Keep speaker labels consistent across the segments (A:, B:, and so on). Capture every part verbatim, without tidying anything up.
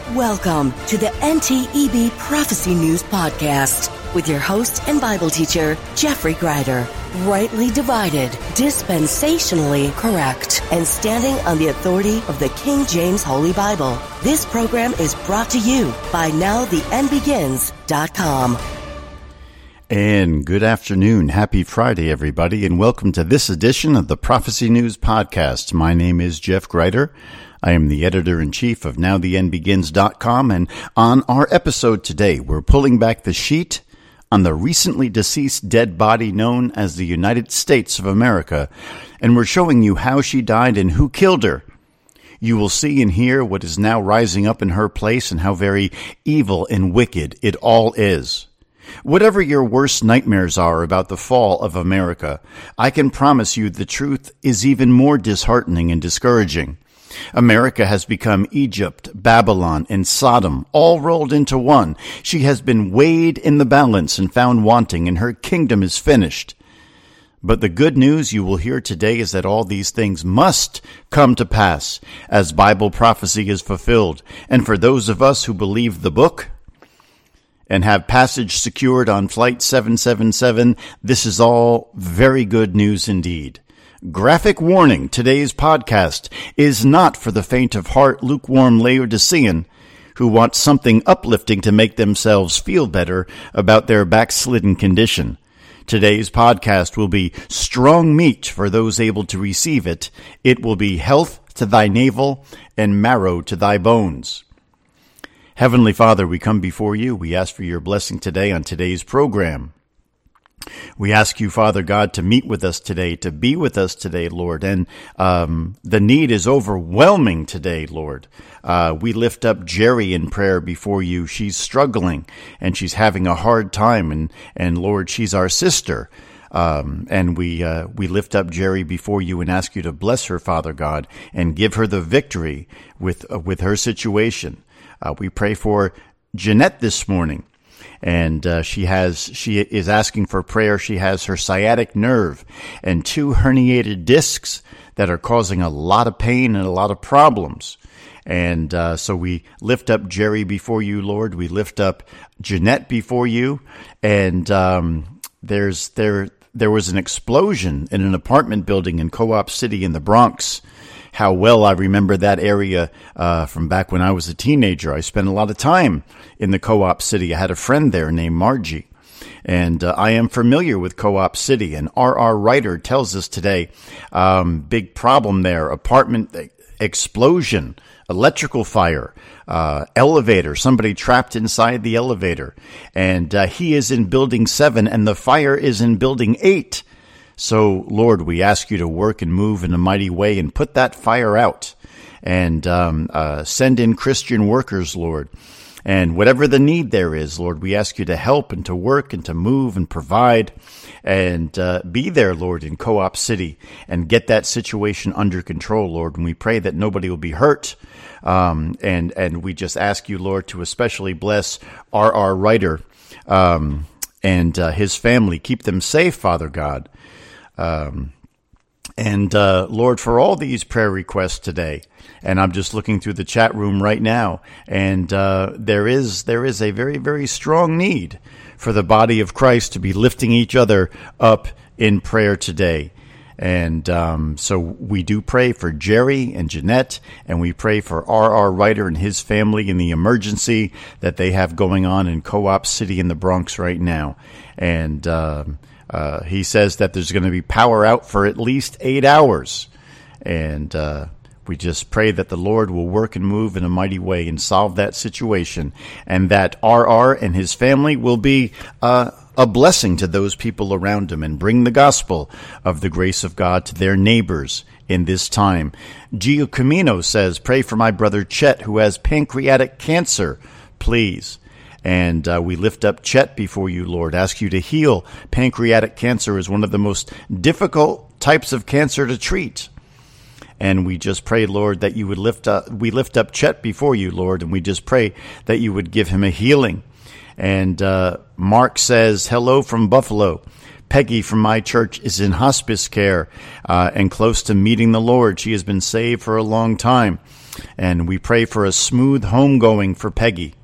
A: Welcome to the N T E B Prophecy News Podcast with your host and Bible teacher, Jeffrey Greider. Rightly divided, dispensationally correct, and standing on the authority of the King James Holy Bible. This program is brought to you by now the end begins dot com.
B: And good afternoon. Happy Friday, everybody, and welcome to this edition of the Prophecy News Podcast. My name is Jeff Greider. I am the editor-in-chief of now the end begins dot com, and on our episode today, we're pulling back the sheet on the recently deceased dead body known as the United States of America, and we're showing you how she died and who killed her. You will see and hear what is now rising up in her place and how very evil and wicked it all is. Whatever your worst nightmares are about the fall of America, I can promise you the truth is even more disheartening and discouraging. America has become Egypt, Babylon, and Sodom, all rolled into one. She has been weighed in the balance and found wanting, and her kingdom is finished. But the good news you will hear today is that all these things must come to pass as Bible prophecy is fulfilled. And for those of us who believe the book and have passage secured on Flight seven seven seven, this is all very good news indeed. Graphic warning, today's podcast is not for the faint of heart, lukewarm Laodicean who want something uplifting to make themselves feel better about their backslidden condition. Today's podcast will be strong meat for those able to receive it. It will be health to thy navel and marrow to thy bones. Heavenly Father, we come before you. We ask for your blessing today on today's program. We ask you, Father God, to meet with us today, to be with us today, Lord. And um, the need is overwhelming today, Lord. Uh, we lift up Jerry in prayer before you. She's struggling and she's having a hard time. And, and Lord, she's our sister. Um, and we uh, we lift up Jerry before you and ask you to bless her, Father God, and give her the victory with, uh, with her situation. Uh, we pray for Jeanette this morning. And uh, she has, she is asking for prayer. She has her sciatic nerve and two herniated discs that are causing a lot of pain and a lot of problems. And uh, so we lift up Jerry before you, Lord. We lift up Jeanette before you. And um, there's there there was an explosion in an apartment building in Co-op City in the Bronx. How well I remember that area uh, from back when I was a teenager. I spent a lot of time in the Co-op City. I had a friend there named Margie, and uh, I am familiar with Co-op City. And R R Writer tells us today, um, big problem there, apartment explosion, electrical fire, uh, elevator, somebody trapped inside the elevator. And uh, he is in building seven, and the fire is in building eight. So, Lord, we ask you to work and move in a mighty way and put that fire out and um, uh, send in Christian workers, Lord. And whatever the need there is, Lord, we ask you to help and to work and to move and provide and uh, be there, Lord, in Co-op City and get that situation under control, Lord. And we pray that nobody will be hurt. Um, and, and we just ask you, Lord, to especially bless R R Writer um, and uh, his family. Keep them safe, Father God. Um, and, uh, Lord, for all these prayer requests today, and I'm just looking through the chat room right now, and, uh, there is, there is a very, very strong need for the body of Christ to be lifting each other up in prayer today. And, um, so we do pray for Jerry and Jeanette, and we pray for R R Writer and his family in the emergency that they have going on in Co-op City in the Bronx right now. And, um, Uh, he says that there's going to be power out for at least eight hours. And uh, we just pray that the Lord will work and move in a mighty way and solve that situation. And that R R and his family will be uh, a blessing to those people around him and bring the gospel of the grace of God to their neighbors in this time. Gio Camino says, pray for my brother Chet who has pancreatic cancer, please. And uh, we lift up Chet before you, Lord. Ask you to heal. Pancreatic cancer is one of the most difficult types of cancer to treat. And we just pray, Lord, that you would lift up, we lift up Chet before you, Lord, and we just pray that you would give him a healing. And uh, Mark says, hello from Buffalo. Peggy from my church is in hospice care uh, and close to meeting the Lord. She has been saved for a long time. And we pray for a smooth homegoing for Peggy.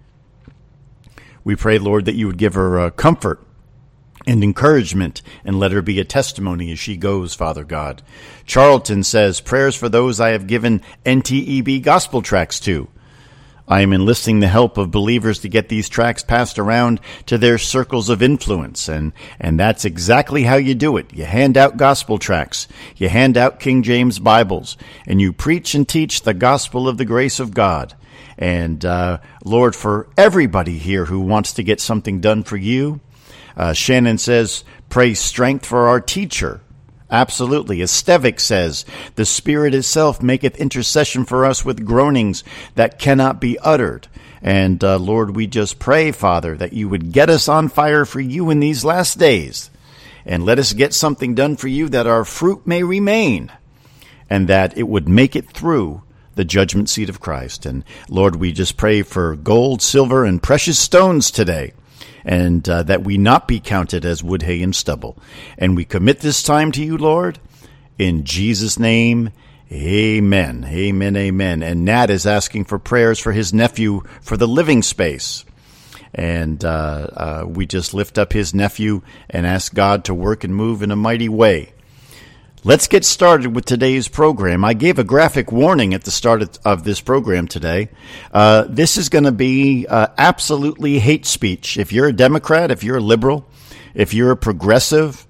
B: We pray, Lord, that you would give her uh, comfort and encouragement, and let her be a testimony as she goes, Father God. Charlton says, prayers for those I have given N T E B gospel tracts to. I am enlisting the help of believers to get these tracts passed around to their circles of influence, and, and that's exactly how you do it. You hand out gospel tracts, you hand out King James Bibles, and you preach and teach the gospel of the grace of God. And, uh, Lord, for everybody here who wants to get something done for you, uh, Shannon says, pray strength for our teacher. Absolutely. As Stevick says, the Spirit itself maketh intercession for us with groanings that cannot be uttered. And, uh, Lord, we just pray, Father, that you would get us on fire for you in these last days. And let us get something done for you that our fruit may remain, and that it would make it through the judgment seat of Christ. And, Lord, we just pray for gold, silver, and precious stones today, and uh, that we not be counted as wood, hay, and stubble. And we commit this time to you, Lord, in Jesus' name, amen, amen, amen. And Nat is asking for prayers for his nephew for the living space. And uh, uh, we just lift up his nephew and ask God to work and move in a mighty way. Let's get started with today's program. I gave a graphic warning at the start of, of this program today. Uh, this is going to be uh, absolutely hate speech. If you're a Democrat, if you're a liberal, if you're a progressive,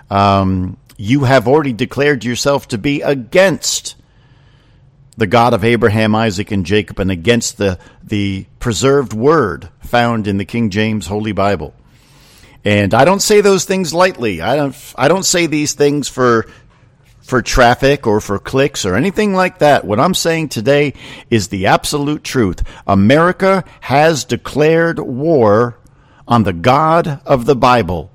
B: um, you have already declared yourself to be against the God of Abraham, Isaac, and Jacob, and against the, the preserved word found in the King James Holy Bible. And I don't say those things lightly. I don't, I don't say these things for for traffic or for clicks or anything like that. What I'm saying today is the absolute truth. America has declared war on the God of the Bible.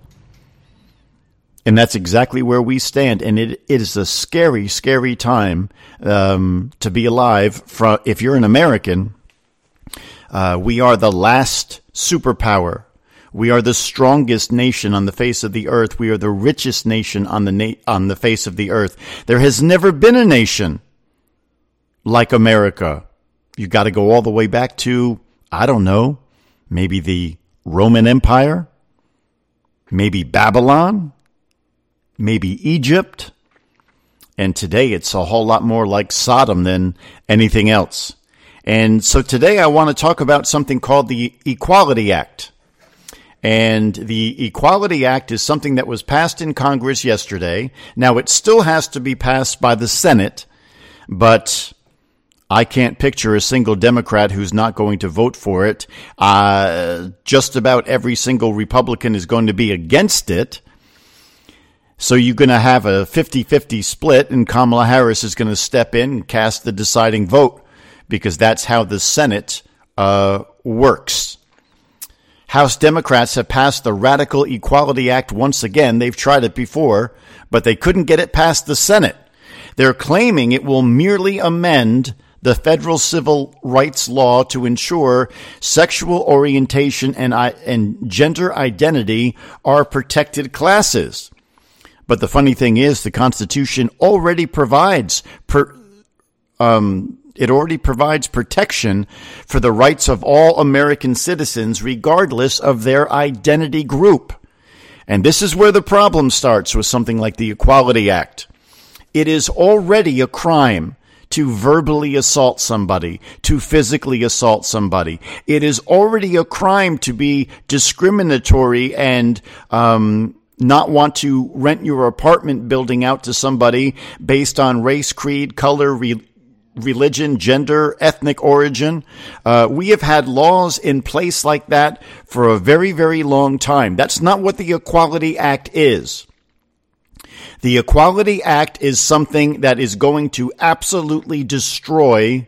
B: And that's exactly where we stand. And it, it is a scary, scary time um, to be alive. From, if you're an American, uh, we are the last superpower. We are the strongest nation on the face of the earth. We are the richest nation on the na- on the face of the earth. There has never been a nation like America. You got to go all the way back to, I don't know, maybe the Roman Empire, maybe Babylon, maybe Egypt. And today it's a whole lot more like Sodom than anything else. And so today I want to talk about something called the Equality Act. And the Equality Act is something that was passed in Congress yesterday. Now, it still has to be passed by the Senate, but I can't picture a single Democrat who's not going to vote for it. Uh, just about every single Republican is going to be against it. So you're going to have a fifty-fifty split, and Kamala Harris is going to step in and cast the deciding vote, because that's how the Senate uh, works. House Democrats have passed the Radical Equality Act once again. They've tried it before, but they couldn't get it past the Senate. They're claiming it will merely amend the federal civil rights law to ensure sexual orientation and, and gender identity are protected classes. But the funny thing is, the Constitution already provides per, um, It already provides protection for the rights of all American citizens, regardless of their identity group. And this is where the problem starts with something like the Equality Act. It is already a crime to verbally assault somebody, to physically assault somebody. It is already a crime to be discriminatory and um not want to rent your apartment building out to somebody based on race, creed, color, re- religion, gender, ethnic origin. Uh, we have had laws in place like that for a very, very long time. That's not what the Equality Act is. The Equality Act is something that is going to absolutely destroy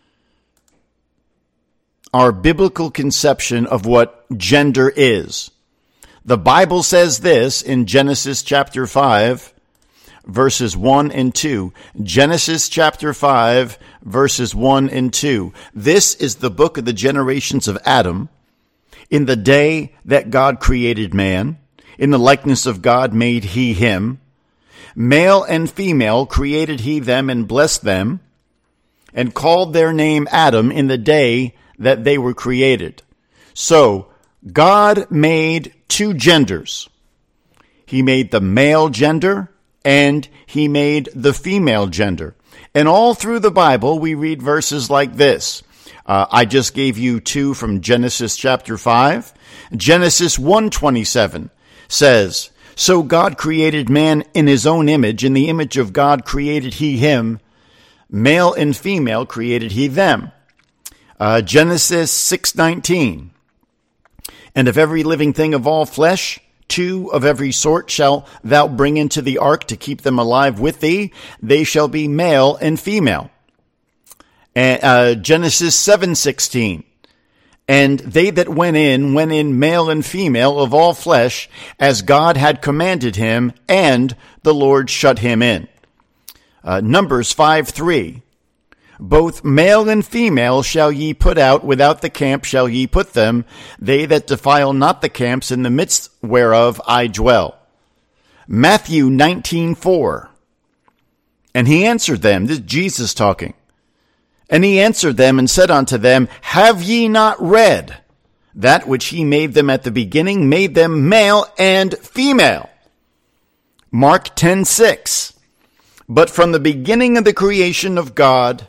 B: our biblical conception of what gender is. The Bible says this in Genesis chapter five, verses one and two. Genesis chapter five, verses one and two. This is the book of the generations of Adam. In the day that God created man, in the likeness of God made he him. Male and female created he them and blessed them. and called their name Adam in the day that they were created. So God made two genders. He made the male gender and he made the female gender. And all through the Bible, we read verses like this. Uh, I just gave you two from Genesis chapter five. Genesis one twenty-seven says, so God created man in his own image. In the image of God created he him. Male and female created he them. Uh, Genesis six nineteen. And of every living thing of all flesh, two of every sort shall thou bring into the ark to keep them alive with thee. They shall be male and female. And, uh, Genesis seven sixteen. And they that went in, went in male and female of all flesh, as God had commanded him, and the Lord shut him in. Uh, Numbers five three. Both male and female shall ye put out, without the camp shall ye put them, they that defile not the camps, in the midst whereof I dwell. Matthew nineteen four. And he answered them, this is Jesus talking, and he answered them and said unto them, have ye not read that which he made them at the beginning, made them male and female? Mark ten six. But from the beginning of the creation of God,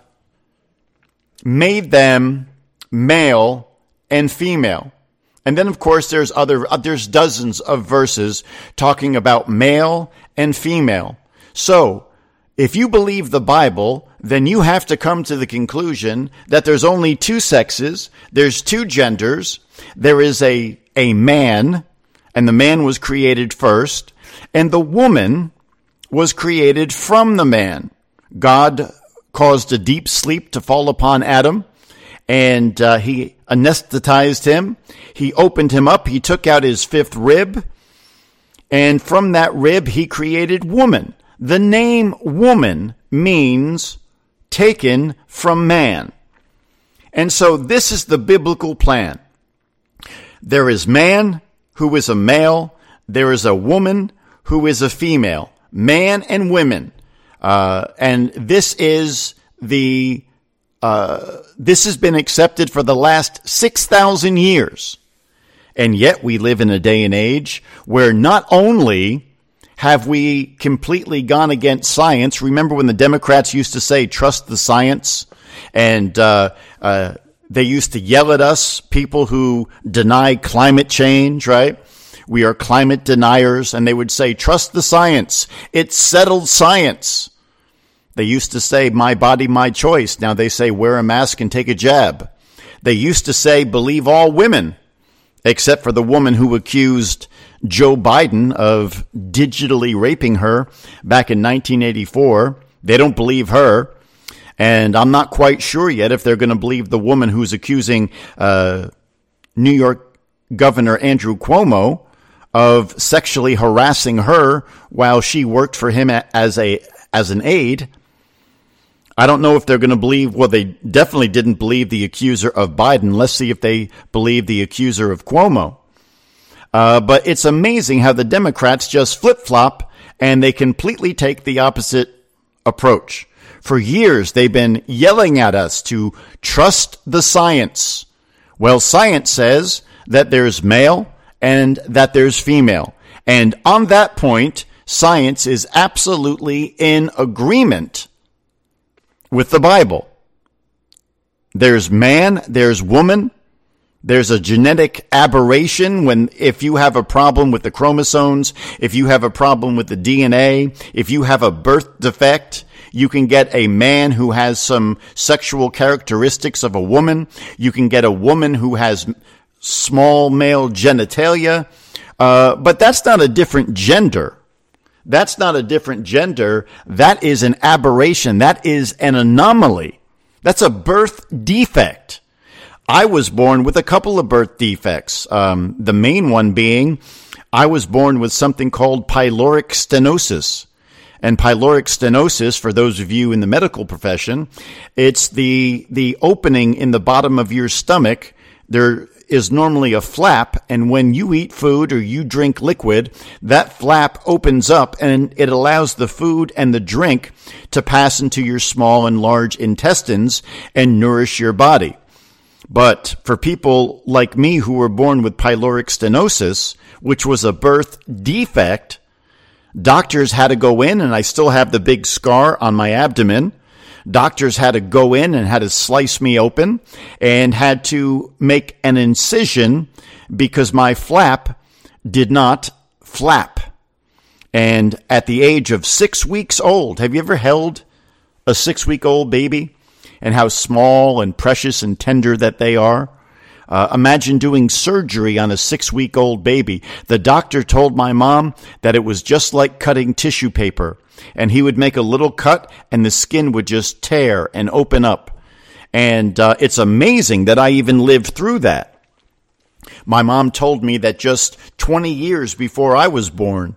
B: made them male and female. And then, of course, there's other, there's dozens of verses talking about male and female. So, if you believe the Bible, then you have to come to the conclusion that there's only two sexes, there's two genders, there is a, a man, and the man was created first, and the woman was created from the man. God caused a deep sleep to fall upon Adam, and uh, he anesthetized him. He opened him up. He took out his fifth rib, and from that rib he created woman. The name woman means taken from man. And so this is the biblical plan. There is man who is a male. There is a woman who is a female. Man and women. Uh, and this is the, uh, this has been accepted for the last six thousand years. And yet we live in a day and age where not only have we completely gone against science? Remember when the Democrats used to say, trust the science? And uh, uh, they used to yell at us, people who deny climate change, right? We are climate deniers. And they would say, trust the science. It's settled science. They used to say, my body, my choice. Now they say, wear a mask and take a jab. They used to say, believe all women, except for the woman who accused Joe Biden of digitally raping her back in nineteen eighty-four. They don't believe her. And I'm not quite sure yet if they're going to believe the woman who's accusing uh, New York Governor Andrew Cuomo of sexually harassing her while she worked for him as a as an aide. I don't know if they're going to believe, well, they definitely didn't believe the accuser of Biden. Let's see if they believe the accuser of Cuomo. Uh, but it's amazing how the Democrats just flip-flop and they completely take the opposite approach. For years, they've been yelling at us to trust the science. Well, science says that there's male and that there's female. And on that point, science is absolutely in agreement with the Bible. There's man, there's woman. There's a genetic aberration when, if you have a problem with the chromosomes, if you have a problem with the D N A, if you have a birth defect, you can get a man who has some sexual characteristics of a woman. You can get a woman who has small male genitalia. Uh, but that's not a different gender. That's not a different gender. That is an aberration. That is an anomaly. That's a birth defect. I was born with a couple of birth defects. Um, the main one being I was born with something called pyloric stenosis. And pyloric stenosis, for those of you in the medical profession, it's the the opening in the bottom of your stomach there is normally a flap, and when you eat food or you drink liquid, that flap opens up and it allows the food and the drink to pass into your small and large intestines and nourish your body. But for people like me who were born with pyloric stenosis, which was a birth defect, doctors had to go in, and I still have the big scar on my abdomen. Doctors had to go in and had to slice me open and had to make an incision because my flap did not flap. And at the age of six weeks old, have you ever held a six-week-old baby and how small and precious and tender that they are? Uh, imagine doing surgery on a six-week-old baby. The doctor told my mom that it was just like cutting tissue paper. And he would make a little cut, and the skin would just tear and open up. And uh, it's amazing that I even lived through that. My mom told me that just twenty years before I was born,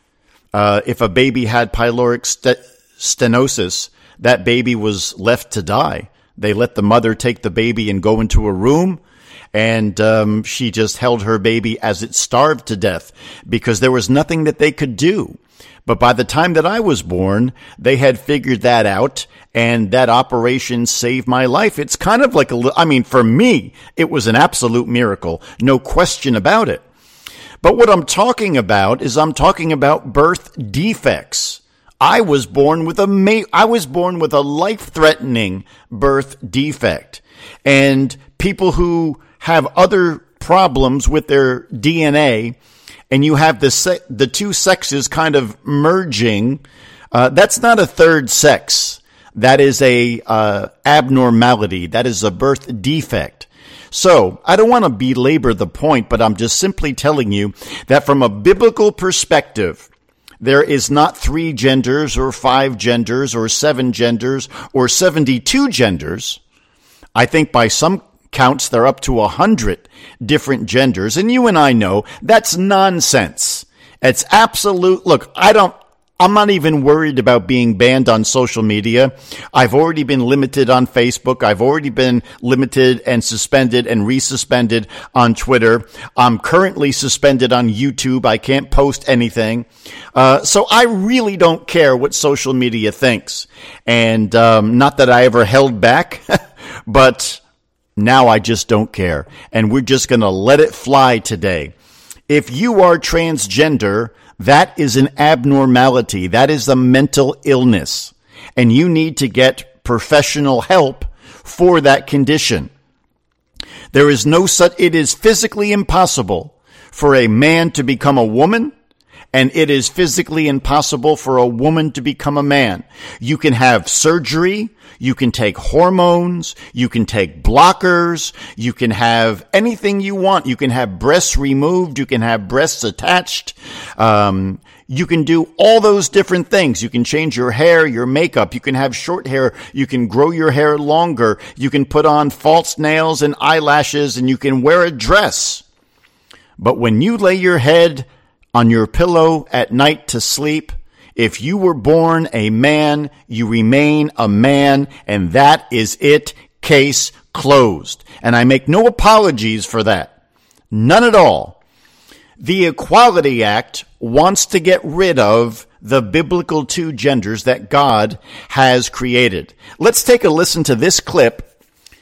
B: uh, if a baby had pyloric st- stenosis, that baby was left to die. They let the mother take the baby and go into a room, and um, she just held her baby as it starved to death because there was nothing that they could do. But by the time that I was born, they had figured that out, and that operation saved my life. It's kind of like a, I mean, for me, it was an absolute miracle. No question about it. But what I'm talking about is I'm talking about birth defects. I was born with a, ma- I was born with a life-threatening birth defect. And people who have other problems with their D N A, and you have the se- the two sexes kind of merging, uh, that's not a third sex. That is a uh, abnormality. That is a birth defect. So I don't want to belabor the point, but I'm just simply telling you that from a biblical perspective, there is not three genders or five genders or seven genders or seventy-two genders. I think by some counts, they're up to a hundred different genders. And you and I know that's nonsense. It's absolute. Look, I don't, I'm not even worried about being banned on social media. I've already been limited on Facebook. I've already been limited and suspended and resuspended on Twitter. I'm currently suspended on YouTube. I can't post anything. Uh, so I really don't care what social media thinks. And um, not that I ever held back, but now I just don't care, and we're just going to let it fly today. If you are transgender, that is an abnormality. That is a mental illness, and you need to get professional help for that condition. There is no such, it is physically impossible for a man to become a woman, and it is physically impossible for a woman to become a man. You can have surgery. You can take hormones, you can take blockers, you can have anything you want. You can have breasts removed, you can have breasts attached. Um, you can do all those different things. You can change your hair, your makeup, you can have short hair, you can grow your hair longer, you can put on false nails and eyelashes, and you can wear a dress. But when you lay your head on your pillow at night to sleep, if you were born a man, you remain a man, and that is it. Case closed. And I make no apologies for that. None at all. The Equality Act wants to get rid of the biblical two genders that God has created. Let's take a listen to this clip.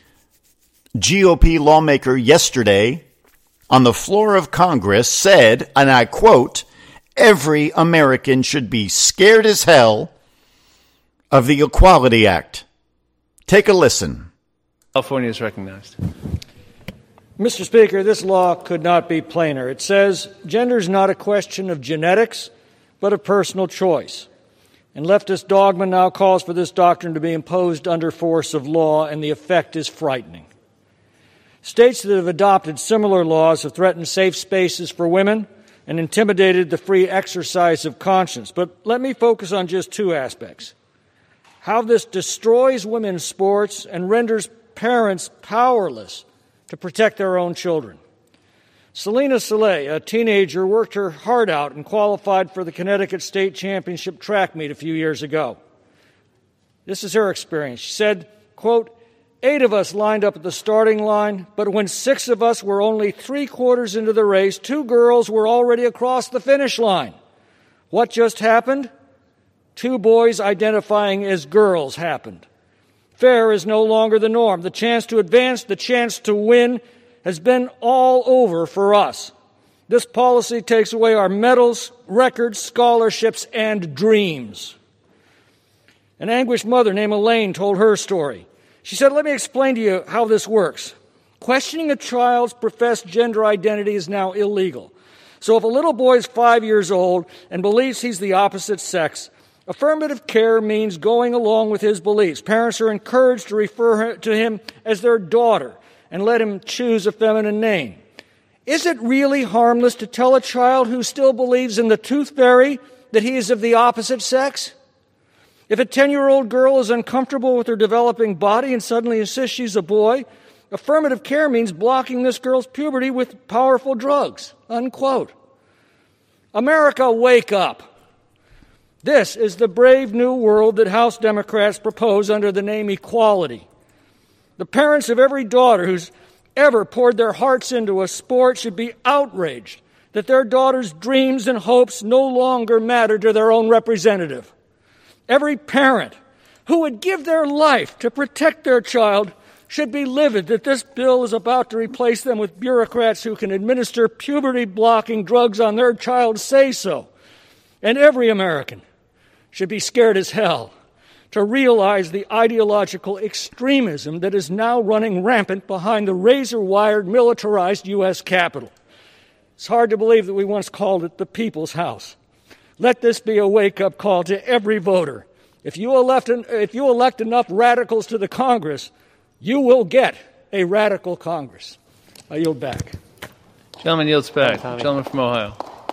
B: G O P lawmaker yesterday on the floor of Congress said, and I quote, "Every American should be scared as hell of the Equality Act." Take a listen.
C: California is recognized.
D: Mister Speaker, this law could not be plainer. It says gender is not a question of genetics, but of personal choice. And leftist dogma now calls for this doctrine to be imposed under force of law, and the effect is frightening. States that have adopted similar laws have threatened safe spaces for women and intimidated the free exercise of conscience. But let me focus on just two aspects. How this destroys women's sports and renders parents powerless to protect their own children. Selena Soleil, a teenager, worked her heart out and qualified for the Connecticut State Championship track meet a few years ago. This is her experience. She said, quote, Eight of us lined up at the starting line, but when six of us were only three quarters into the race, two girls were already across the finish line. What just happened? Two boys identifying as girls happened. Fair is no longer the norm. The chance to advance, the chance to win has been all over for us. This policy takes away our medals, records, scholarships, and dreams. An anguished mother named Elaine told her story. She said, "Let me explain to you how this works. Questioning a child's professed gender identity is now illegal. So if a little boy is five years old and believes he's the opposite sex, affirmative care means going along with his beliefs. Parents are encouraged to refer to him as their daughter and let him choose a feminine name. Is it really harmless to tell a child who still believes in the tooth fairy that he is of the opposite sex? If a ten-year-old girl is uncomfortable with her developing body and suddenly insists she's a boy, affirmative care means blocking this girl's puberty with powerful drugs." Unquote. America, wake up. This is the brave new world that House Democrats propose under the name equality. The parents of every daughter who's ever poured their hearts into a sport should be outraged that their daughter's dreams and hopes no longer matter to their own representative. Every parent who would give their life to protect their child should be livid that this bill is about to replace them with bureaucrats who can administer puberty-blocking drugs on their child's say-so. And every American should be scared as hell to realize the ideological extremism that is now running rampant behind the razor-wired, militarized U S Capitol. It's hard to believe that we once called it the People's House. Let this be a wake-up call to every voter. If you elect, if you elect enough radicals to the Congress, you will get a radical Congress. I yield back.
C: Gentleman yields back. Gentleman from Ohio.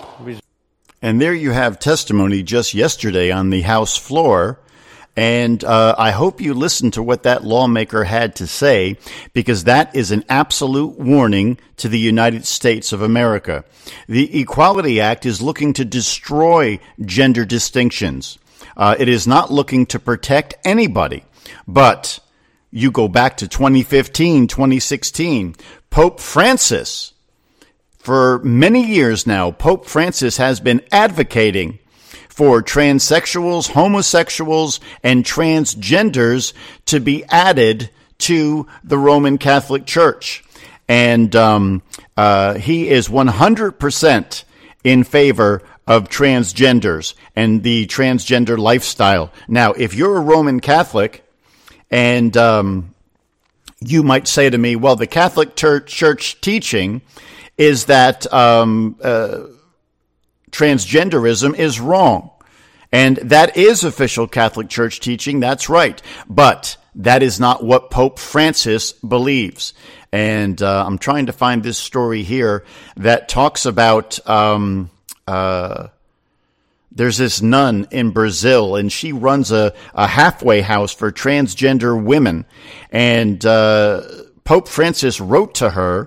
B: And there you have testimony just yesterday on the House floor. And uh, I hope you listened to what that lawmaker had to say, because that is an absolute warning to the United States of America. The Equality Act is looking to destroy gender distinctions. Uh, it is not looking to protect anybody. But you go back to twenty fifteen, twenty sixteen, Pope Francis, for many years now, Pope Francis has been advocating for transsexuals, homosexuals, and transgenders to be added to the Roman Catholic Church. And um, uh, he is one hundred percent in favor of transgenders and the transgender lifestyle. Now, if you're a Roman Catholic, and um, you might say to me, well, the Catholic Church teaching is that um, uh, transgenderism is wrong. And that is official Catholic Church teaching. That's right. But that is not what Pope Francis believes. And uh, I'm trying to find this story here that talks about um, uh, there's this nun in Brazil, and she runs a, a halfway house for transgender women. And uh, Pope Francis wrote to her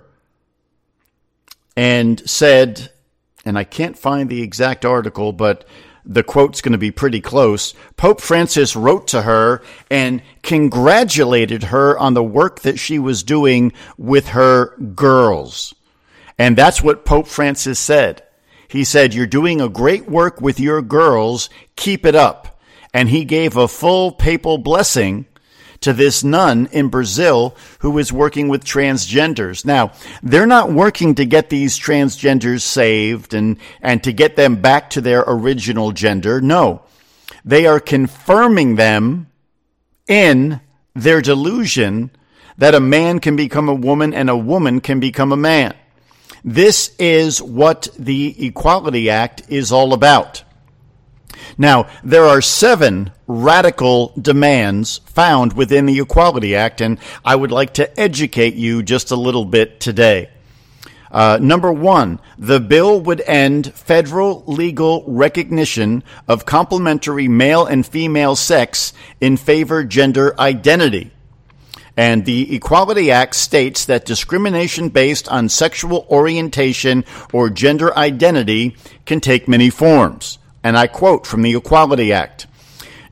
B: and said, and I can't find the exact article, but the quote's going to be pretty close. Pope Francis wrote to her and congratulated her on the work that she was doing with her girls. And that's what Pope Francis said. He said, "You're doing a great work with your girls. Keep it up." And he gave a full papal blessing to this nun in Brazil who is working with transgenders. Now, they're not working to get these transgenders saved and, and to get them back to their original gender. No, they are confirming them in their delusion that a man can become a woman and a woman can become a man. This is what the Equality Act is all about. Now, there are seven radical demands found within the Equality Act, and I would like to educate you just a little bit today. Uh, number one, the bill would end federal legal recognition of complementary male and female sex in favor of gender identity. And the Equality Act states that discrimination based on sexual orientation or gender identity can take many forms. And I quote from the Equality Act: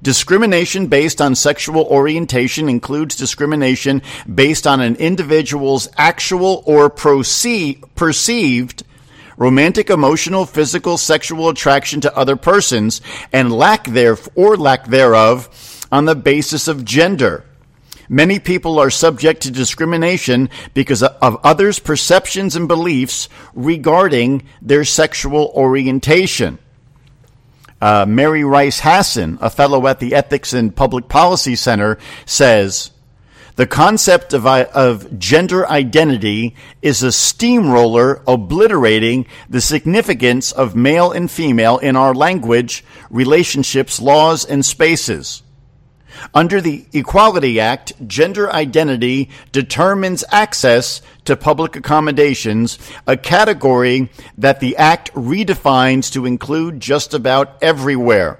B: Discrimination based on sexual orientation includes discrimination based on an individual's actual or proce- perceived romantic, emotional, physical, sexual attraction to other persons, and lack there or lack thereof on the basis of gender. Many people are subject to discrimination because of others' perceptions and beliefs regarding their sexual orientation. Uh, Mary Rice Hassan, a fellow at the Ethics and Public Policy Center, says, the concept of, of gender identity is a steamroller obliterating the significance of male and female in our language, relationships, laws, and spaces. Under the Equality Act, gender identity determines access to public accommodations, a category that the Act redefines to include just about everywhere.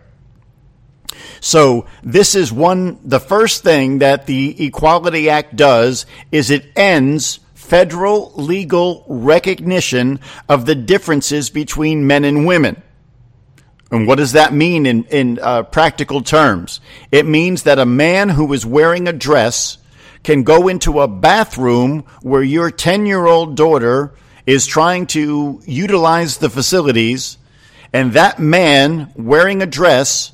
B: So this is one, the first thing that the Equality Act does is it ends federal legal recognition of the differences between men and women. And what does that mean in, in uh, practical terms? It means that a man who is wearing a dress can go into a bathroom where your ten-year-old daughter is trying to utilize the facilities, and that man wearing a dress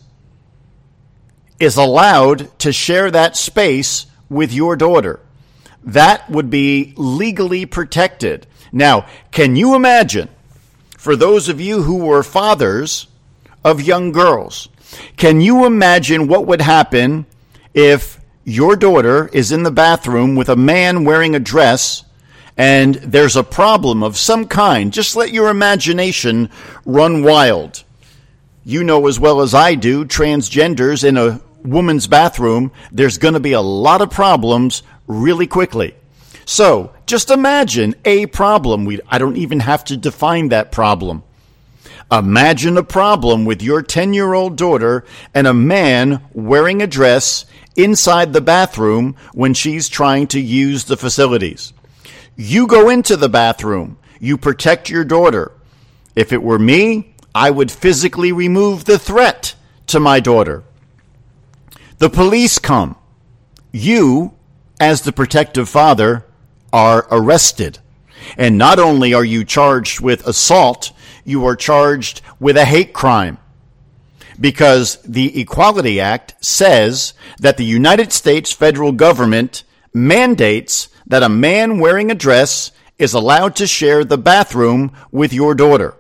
B: is allowed to share that space with your daughter. That would be legally protected. Now, can you imagine, for those of you who were fathers of young girls, can you imagine what would happen if your daughter is in the bathroom with a man wearing a dress and there's a problem of some kind? Just let your imagination run wild. You know as well as I do, transgenders in a woman's bathroom, there's going to be a lot of problems really quickly. So just imagine a problem. We, I don't even have to define that problem. Imagine a problem with your ten-year-old daughter and a man wearing a dress inside the bathroom when she's trying to use the facilities. You go into the bathroom. You protect your daughter. If it were me, I would physically remove the threat to my daughter. The police come. You, as the protective father, are arrested. And not only are you charged with assault, you are charged with a hate crime. Because the Equality Act says that the United States federal government mandates that a man wearing a dress is allowed to share the bathroom with your daughter.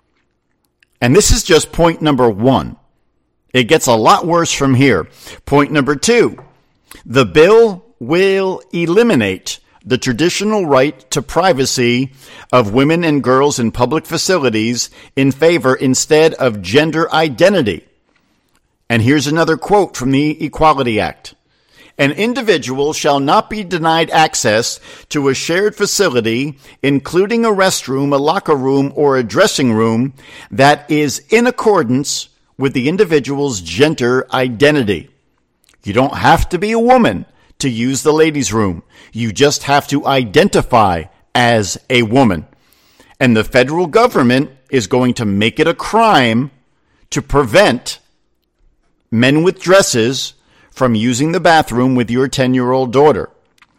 B: And this is just point number one. It gets a lot worse from here. Point number two, the bill will eliminate the traditional right to privacy of women and girls in public facilities in favor instead of gender identity. And here's another quote from the Equality Act. An individual shall not be denied access to a shared facility, including a restroom, a locker room, or a dressing room that is in accordance with the individual's gender identity. You don't have to be a woman to use the ladies' room. You just have to identify as a woman. And the federal government is going to make it a crime to prevent men with dresses from using the bathroom with your ten-year-old daughter.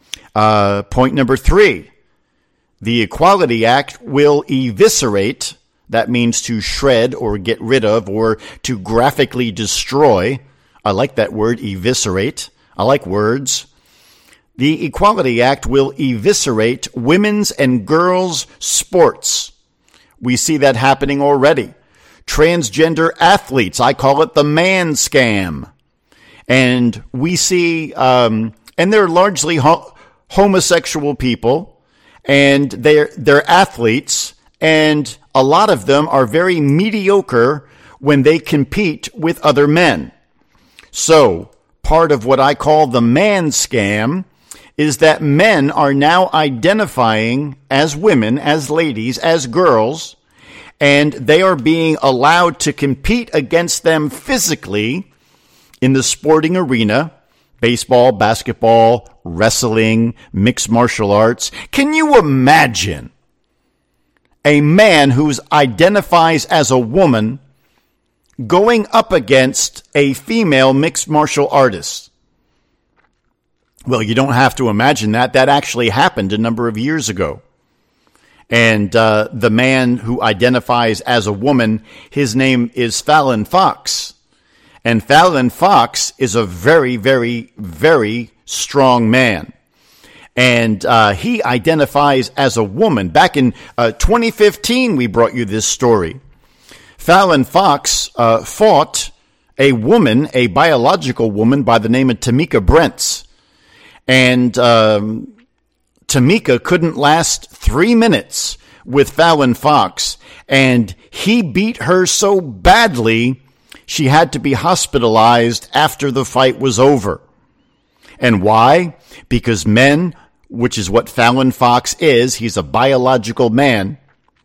B: Uh, point number three, the Equality Act will eviscerate, that means to shred or get rid of or to graphically destroy. I like that word, eviscerate. I like words. The Equality Act will eviscerate women's and girls' sports. We see that happening already. Transgender athletes, I call it the man scam. And we see, um, and they're largely ho- homosexual people, and they're, they're athletes, and a lot of them are very mediocre when they compete with other men. So, part of what I call the man scam is that men are now identifying as women, as ladies, as girls, and they are being allowed to compete against them physically in the sporting arena, baseball, basketball, wrestling, mixed martial arts. Can you imagine a man who identifies as a woman going up against a female mixed martial artist. Well, you don't have to imagine that. That actually happened a number of years ago. And uh, the man who identifies as a woman, his name is Fallon Fox. And Fallon Fox is a very, very, very strong man. And uh, he identifies as a woman. Back in uh, twenty fifteen, we brought you this story. Fallon Fox uh, fought a woman, a biological woman by the name of Tamika Brents. And um, Tamika couldn't last three minutes with Fallon Fox. And he beat her so badly, she had to be hospitalized after the fight was over. And why? Because men, which is what Fallon Fox is, he's a biological man,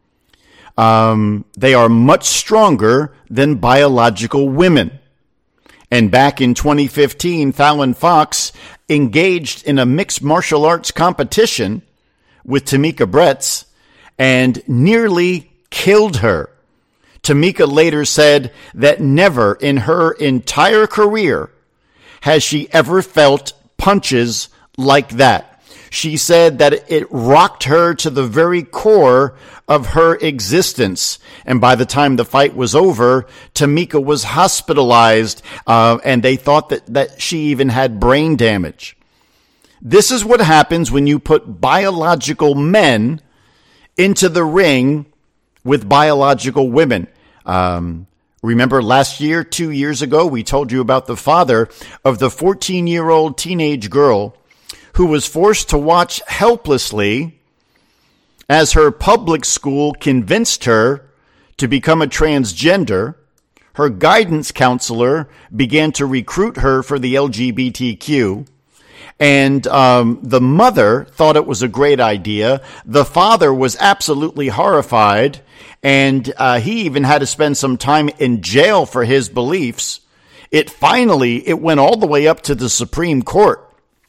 B: um, they are much stronger than biological women. And back in twenty fifteen, Fallon Fox engaged in a mixed martial arts competition with Tamika Brents and nearly killed her. Tamika later said that never in her entire career has she ever felt punches like that. She said that it rocked her to the very core of her existence. And by the time the fight was over, Tamika was hospitalized, uh, and they thought that, that she even had brain damage. This is what happens when you put biological men into the ring with biological women. Um, remember last year, two years ago, we told you about the father of the fourteen-year-old teenage girl who was forced to watch helplessly as her public school convinced her to become a transgender. Her guidance counselor began to recruit her for the L G B T Q. And um, the mother thought it was a great idea. The father was absolutely horrified, and uh, he even had to spend some time in jail for his beliefs. It finally, it went all the way up to the Supreme Court.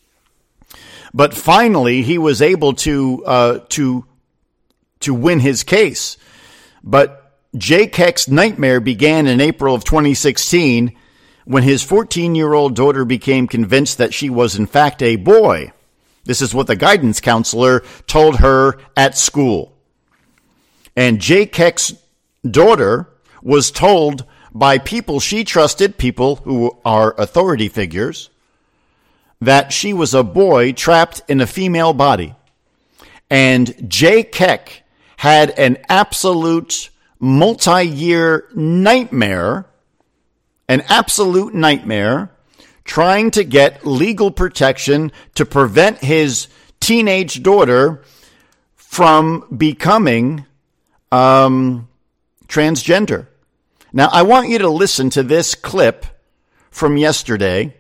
B: But finally, he was able to uh, to to win his case. But Jay Keck's nightmare began in April of twenty sixteen when his fourteen-year-old daughter became convinced that she was in fact a boy. This is what the guidance counselor told her at school. And Jay Keck's daughter was told by people she trusted, people who are authority figures, that she was a boy trapped in a female body. And Jay Keck had an absolute multi-year nightmare, an absolute nightmare, trying to get legal protection to prevent his teenage daughter from becoming um, transgender. Now, I want you to listen to this clip from yesterday.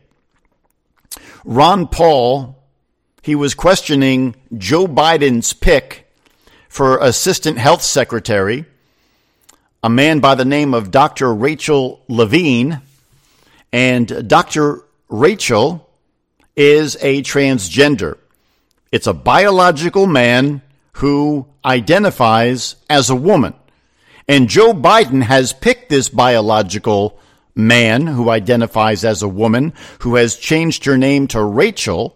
B: Ron Paul, he was questioning Joe Biden's pick for Assistant Health Secretary, a man by the name of Doctor Rachel Levine. And Doctor Rachel is a transgender. It's a biological man who identifies as a woman. And Joe Biden has picked this biological man who identifies as a woman, who has changed her name to Rachel.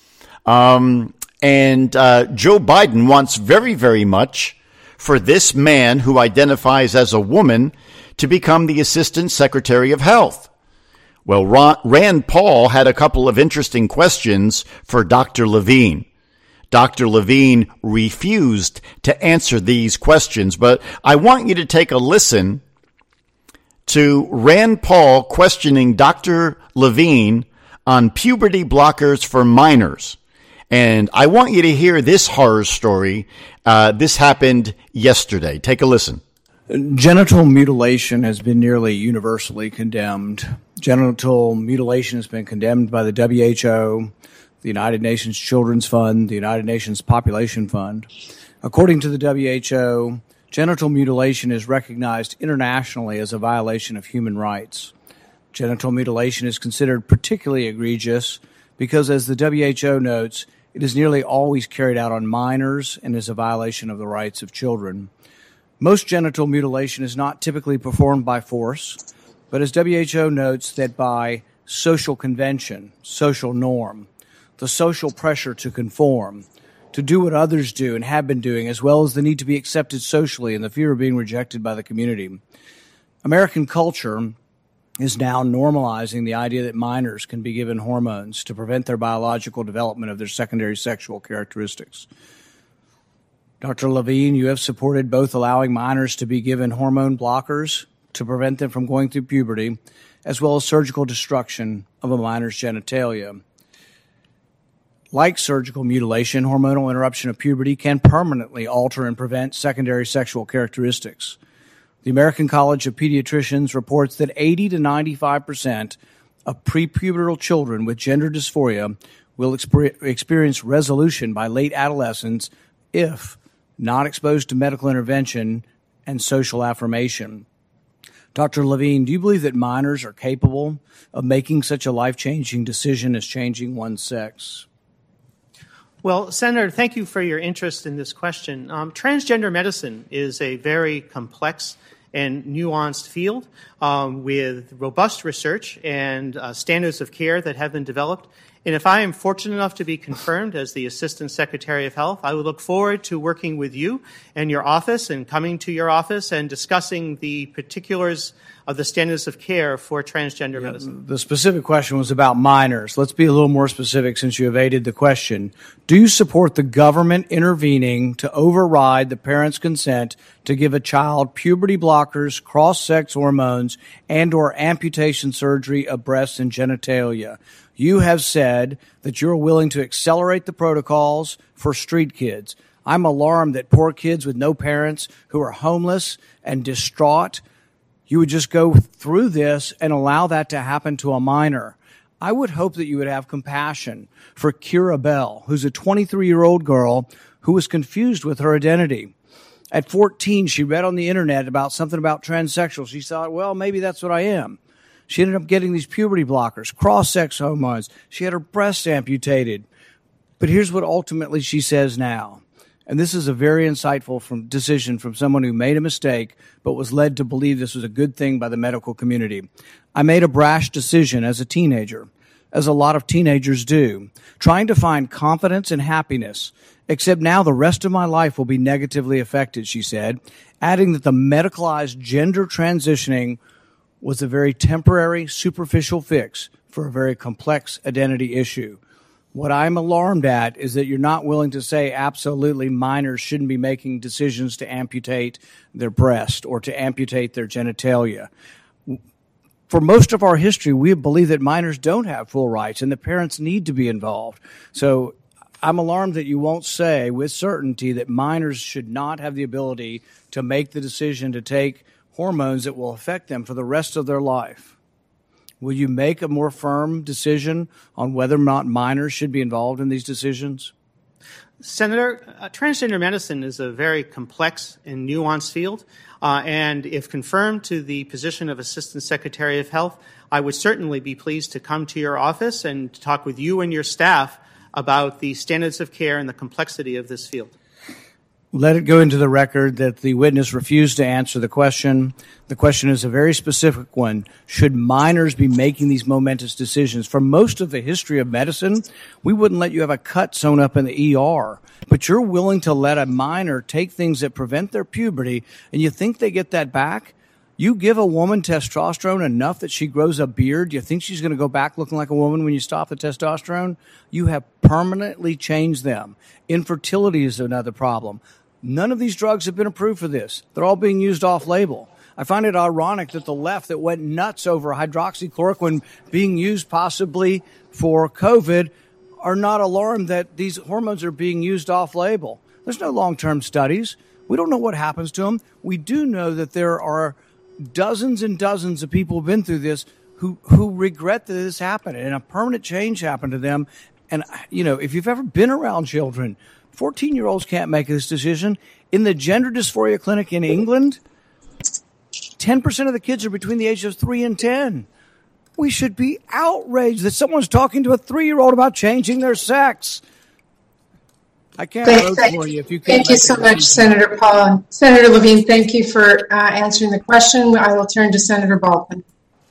B: Um, and uh, Joe Biden wants very, very much for this man who identifies as a woman to become the Assistant Secretary of Health. Well, Ron, Rand Paul had a couple of interesting questions for Doctor Levine. Doctor Levine refused to answer these questions, but I want you to take a listen to Rand Paul questioning Doctor Levine on puberty blockers for minors. And I want you to hear this horror story. Uh, this happened yesterday. Take a listen.
E: Genital mutilation has been nearly universally condemned. Genital mutilation has been condemned by the W H O, the United Nations Children's Fund, the United Nations Population Fund. According to the W H O, genital mutilation is recognized internationally as a violation of human rights. Genital mutilation is considered particularly egregious because, as the W H O notes, it is nearly always carried out on minors and is a violation of the rights of children. Most genital mutilation is not typically performed by force. but as W H O notes that by social convention, social norm, the social pressure to conform, to do what others do and have been doing, as well as the need to be accepted socially and the fear of being rejected by the community, American culture is now normalizing the idea that minors can be given hormones to prevent their biological development of their secondary sexual characteristics. Doctor Levine, you have supported both allowing minors to be given hormone blockers to prevent them from going through puberty, as well as surgical destruction of a minor's genitalia. Like surgical mutilation, hormonal interruption of puberty can permanently alter and prevent secondary sexual characteristics. The American College of Pediatricians reports that eighty to ninety-five percent of prepubertal children with gender dysphoria will exper- experience resolution by late adolescence if not exposed to medical intervention and social affirmation. Doctor Levine, do you believe that minors are capable of making such a life-changing decision as changing one's sex?
F: Well, Senator, thank you for your interest in this question. Um, transgender medicine is a very complex and nuanced field um, with robust research and uh, standards of care that have been developed. And if I am fortunate enough to be confirmed as the Assistant Secretary of Health, I would look forward to working with you and your office and coming to your office and discussing the particulars of the standards of care for transgender yeah, medicine.
E: The specific question was about minors. Let's be a little more specific since you evaded the question. Do you support the government intervening to override the parent's consent to give a child puberty blockers, cross-sex hormones, and or amputation surgery of breasts and genitalia? You have said that you're willing to accelerate the protocols for street kids. I'm alarmed that poor kids with no parents who are homeless and distraught, you would just go through this and allow that to happen to a minor. I would hope that you would have compassion for Kira Bell, who's a twenty-three-year-old girl who was confused with her identity. At fourteen, she read on the internet about something about transsexual. She thought, well, maybe that's what I am. She ended up getting these puberty blockers, cross-sex hormones. She had her breasts amputated. But here's what ultimately she says now. And this is a very insightful from, decision from someone who made a mistake but was led to believe this was a good thing by the medical community. I made a brash decision as a teenager, as a lot of teenagers do, trying to find confidence and happiness, except now the rest of my life will be negatively affected, she said, adding that the medicalized gender transitioning was a very temporary, superficial fix for a very complex identity issue. What I'm alarmed at is that you're not willing to say absolutely minors shouldn't be making decisions to amputate their breast or to amputate their genitalia. For most of our history, we believe that minors don't have full rights and the parents need to be involved. So I'm alarmed that you won't say with certainty that minors should not have the ability to make the decision to take hormones that will affect them for the rest of their life. Will you make a more firm decision on whether or not minors should be involved in these decisions?
F: Senator, uh, transgender medicine is a very complex and nuanced field, uh, and if confirmed to the position of Assistant Secretary of Health, I would certainly be pleased to come to your office and talk with you and your staff about the standards of care and the complexity of this field.
E: Let it go into the record that the witness refused to answer the question. The question is a very specific one. Should minors be making these momentous decisions? For most of the history of medicine, we wouldn't let you have a cut sewn up in the E R. But you're willing to let a minor take things that prevent their puberty, and you think they get that back? You give a woman testosterone enough that she grows a beard, you think she's going to go back looking like a woman when you stop the testosterone? You have permanently changed them. Infertility is another problem. None of these drugs have been approved for this. They're all being used off-label. I find it ironic that the left that went nuts over hydroxychloroquine being used possibly for COVID are not alarmed that these hormones are being used off-label. There's no long-term studies. We don't know what happens to them. We do know that there are dozens and dozens of people who've been through this who, who regret that this happened and a permanent change happened to them. And, you know, if you've ever been around children, fourteen-year-olds can't make this decision. In the gender dysphoria clinic in England, ten percent of the kids are between the ages of three and ten. We should be outraged that someone's talking to a three-year-old about changing their sex. I can't
G: thank,
E: vote
G: thank,
E: for you if you can't.
G: Thank you so much, Senator Paul. Senator Levine, thank you for uh, answering the question. I will turn to Senator Baldwin.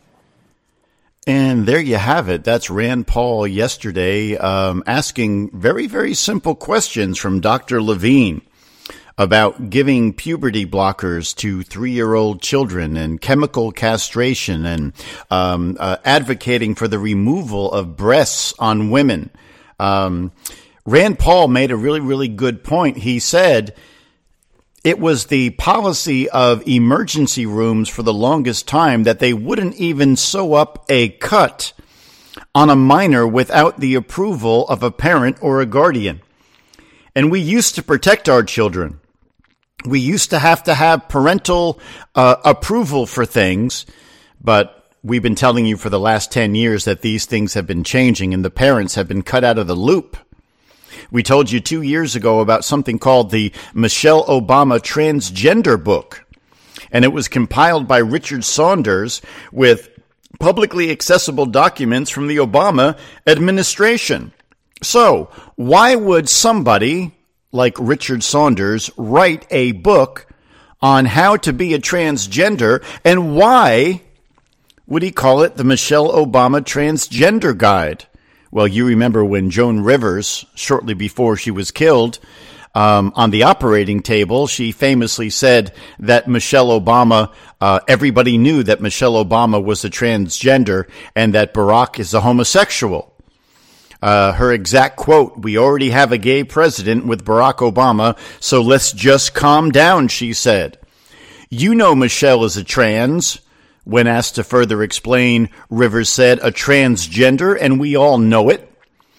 B: And there you have it. That's Rand Paul yesterday um, asking very, very simple questions from Doctor Levine about giving puberty blockers to three-year-old children and chemical castration and um, uh, advocating for the removal of breasts on women. Um, Rand Paul made a really, really good point. He said it was the policy of emergency rooms for the longest time that they wouldn't even sew up a cut on a minor without the approval of a parent or a guardian. And we used to protect our children. We used to have to have parental uh, approval for things, but we've been telling you for the last ten years that these things have been changing and the parents have been cut out of the loop. We told you two years ago about something called the Michelle Obama Transgender Book, and it was compiled by Richard Saunders with publicly accessible documents from the Obama administration. So, why would somebody like Richard Saunders write a book on how to be a transgender, and why would he call it the Michelle Obama Transgender Guide? Well, you remember when Joan Rivers, shortly before she was killed, um, on the operating table, she famously said that Michelle Obama, uh, everybody knew that Michelle Obama was a transgender and that Barack is a homosexual. Uh, her exact quote, "We already have a gay president with Barack Obama, so let's just calm down," she said. You know Michelle is a trans. When asked to further explain, Rivers said a transgender, and we all know it.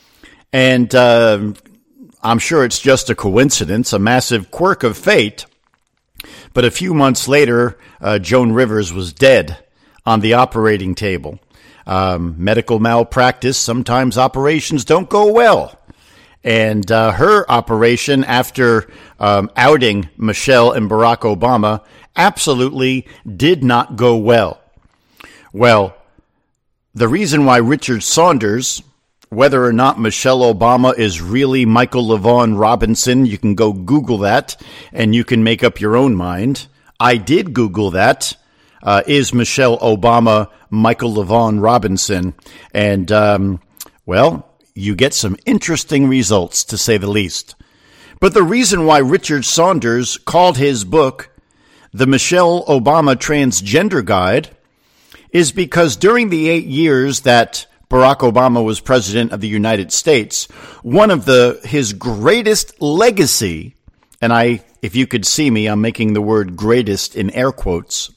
B: And uh, I'm sure it's just a coincidence, a massive quirk of fate. But a few months later, uh, Joan Rivers was dead on the operating table. Um, medical malpractice, sometimes operations don't go well. And uh, her operation, after um, outing Michelle and Barack Obama, absolutely did not go well. Well, the reason why Richard Saunders, whether or not Michelle Obama is really Michael LaVaughn Robinson, you can go Google that and you can make up your own mind. I did Google that. Uh, is Michelle Obama Michael LaVaughn Robinson? And, um, well, you get some interesting results, to say the least. But the reason why Richard Saunders called his book The Michelle Obama Transgender Guide is because during the eight years that Barack Obama was president of the United States, one of the his greatest legacy, and I, if you could see me, I'm making the word greatest in air quotes,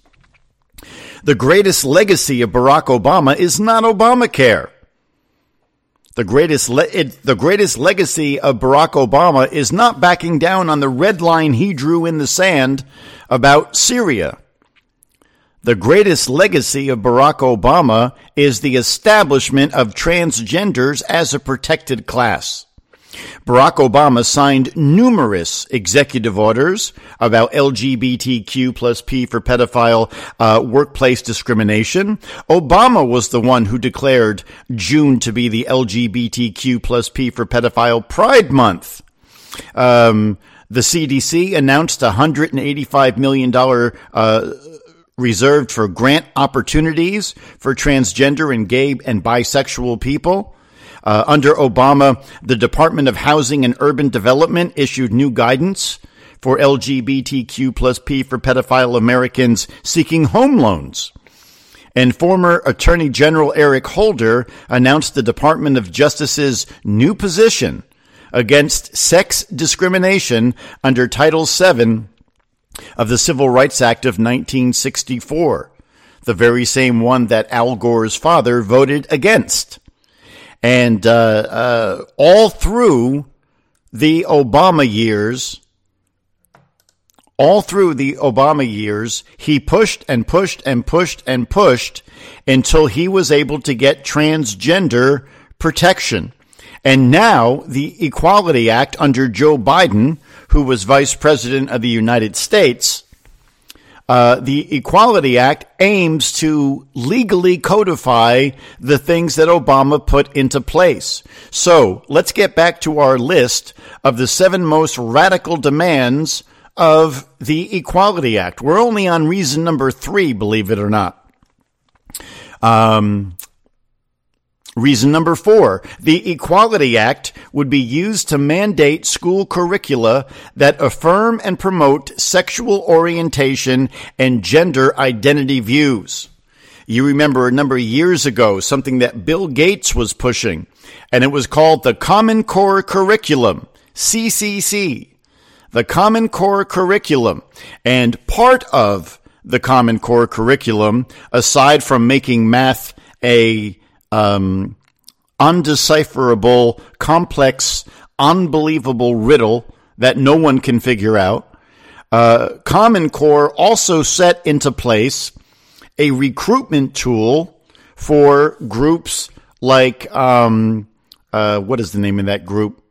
B: the greatest legacy of Barack Obama is not Obamacare. The greatest le- it, the greatest legacy of Barack Obama is not backing down on the red line he drew in the sand about Syria. The greatest legacy of Barack Obama is the establishment of transgenders as a protected class. Barack Obama signed numerous executive orders about L G B T Q plus P for pedophile uh, workplace discrimination. Obama was the one who declared June to be the L G B T Q plus P for pedophile Pride Month. Um, the C D C announced a one hundred eighty-five million dollars uh, reserved for grant opportunities for transgender and gay and bisexual people. Uh, under Obama, the Department of Housing and Urban Development issued new guidance for L G B T Q plus P for pedophile Americans seeking home loans. And former Attorney General Eric Holder announced the Department of Justice's new position against sex discrimination under Title seven of the Civil Rights Act of nineteen sixty-four, the very same one that Al Gore's father voted against. And uh, uh, all through the Obama years, all through the Obama years, he pushed and pushed and pushed and pushed until he was able to get transgender protection. And now the Equality Act under Joe Biden, who was Vice President of the United States, Uh, the Equality Act aims to legally codify the things that Obama put into place. So let's get back to our list of the seven most radical demands of the Equality Act. We're only on reason number three, believe it or not. Um, Reason number four, the Equality Act would be used to mandate school curricula that affirm and promote sexual orientation and gender identity views. You remember a number of years ago, something that Bill Gates was pushing, and it was called the Common Core Curriculum, C C C, the Common Core Curriculum. And part of the Common Core Curriculum, aside from making math a Um, undecipherable, complex, unbelievable riddle that no one can figure out. Uh, Common Core also set into place a recruitment tool for groups like, um, uh, what is the name of that group?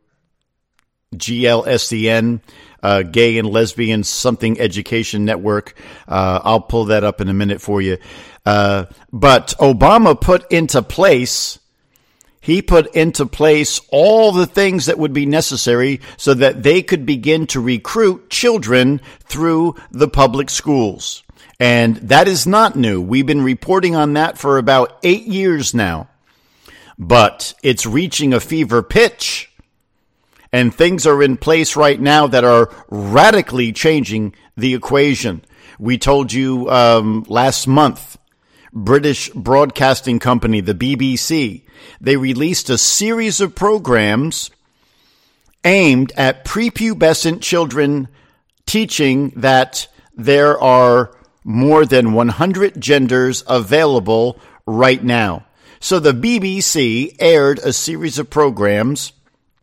B: G L S E N, uh, Gay and Lesbian Something Education Network. Uh, I'll pull that up in a minute for you. Uh, but Obama put into place, he put into place all the things that would be necessary so that they could begin to recruit children through the public schools. And that is not new. We've been reporting on that for about eight years now. But it's reaching a fever pitch. And things are in place right now that are radically changing the equation. We told you um, last month, British broadcasting company, the B B C, they released a series of programs aimed at prepubescent children, teaching that there are more than one hundred genders available right now. So the B B C aired a series of programs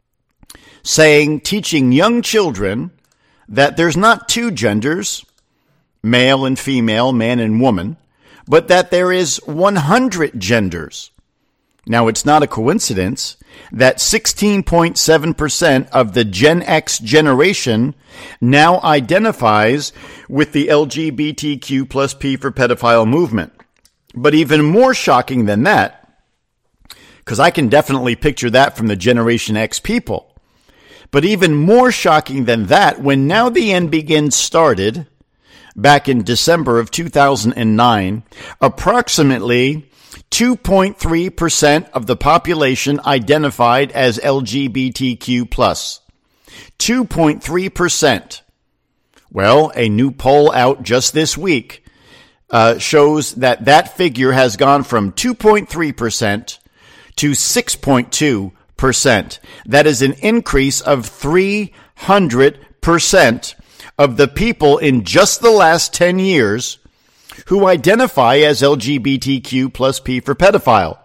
B: saying, teaching young children that there's not two genders, male and female, man and woman, but that there is one hundred genders. Now, it's not a coincidence that sixteen point seven percent of the Gen X generation now identifies with the L G B T Q plus P for pedophile movement. But even more shocking than that, because I can definitely picture that from the Generation X people, but even more shocking than that, when Now the End Begins started, back in December of two thousand nine, approximately two point three percent of the population identified as L G B T Q plus. two point three percent. Well, a new poll out just this week uh, shows that that figure has gone from two point three percent to six point two percent. That is an increase of three hundred percent. Of the people in just the last ten years who identify as L G B T Q plus P for pedophile.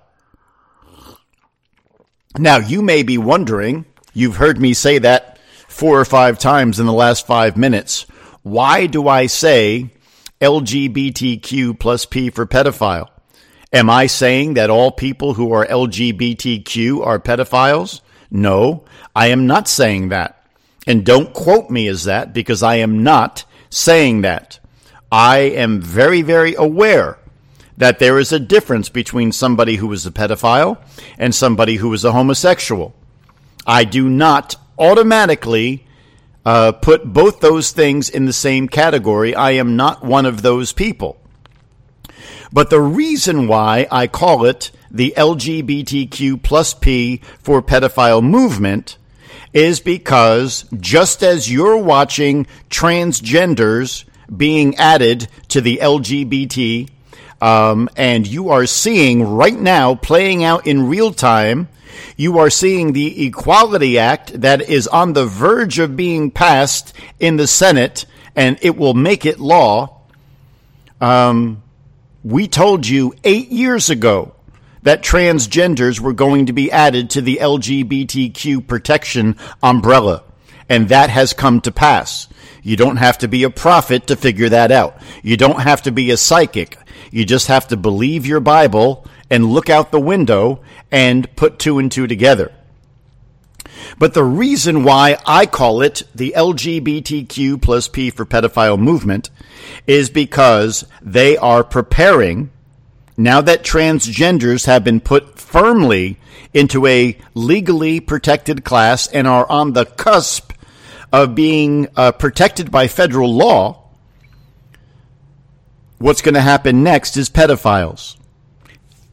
B: Now, you may be wondering, you've heard me say that four or five times in the last five minutes. Why do I say L G B T Q plus P for pedophile? Am I saying that all people who are L G B T Q are pedophiles? No, I am not saying that. And don't quote me as that, because I am not saying that. I am very, very aware that there is a difference between somebody who is a pedophile and somebody who is a homosexual. I do not automatically uh, put both those things in the same category. I am not one of those people. But the reason why I call it the L G B T Q plus P for pedophile movement is because just as you're watching transgenders being added to the L G B T, um, and you are seeing right now playing out in real time, you are seeing the Equality Act that is on the verge of being passed in the Senate, and it will make it law. Um, we told you eight years ago that transgenders were going to be added to the L G B T Q protection umbrella. And that has come to pass. You don't have to be a prophet to figure that out. You don't have to be a psychic. You just have to believe your Bible and look out the window and put two and two together. But the reason why I call it the L G B T Q plus P for pedophile movement is because they are preparing, now that transgenders have been put firmly into a legally protected class and are on the cusp of being uh, protected by federal law, what's going to happen next is pedophiles.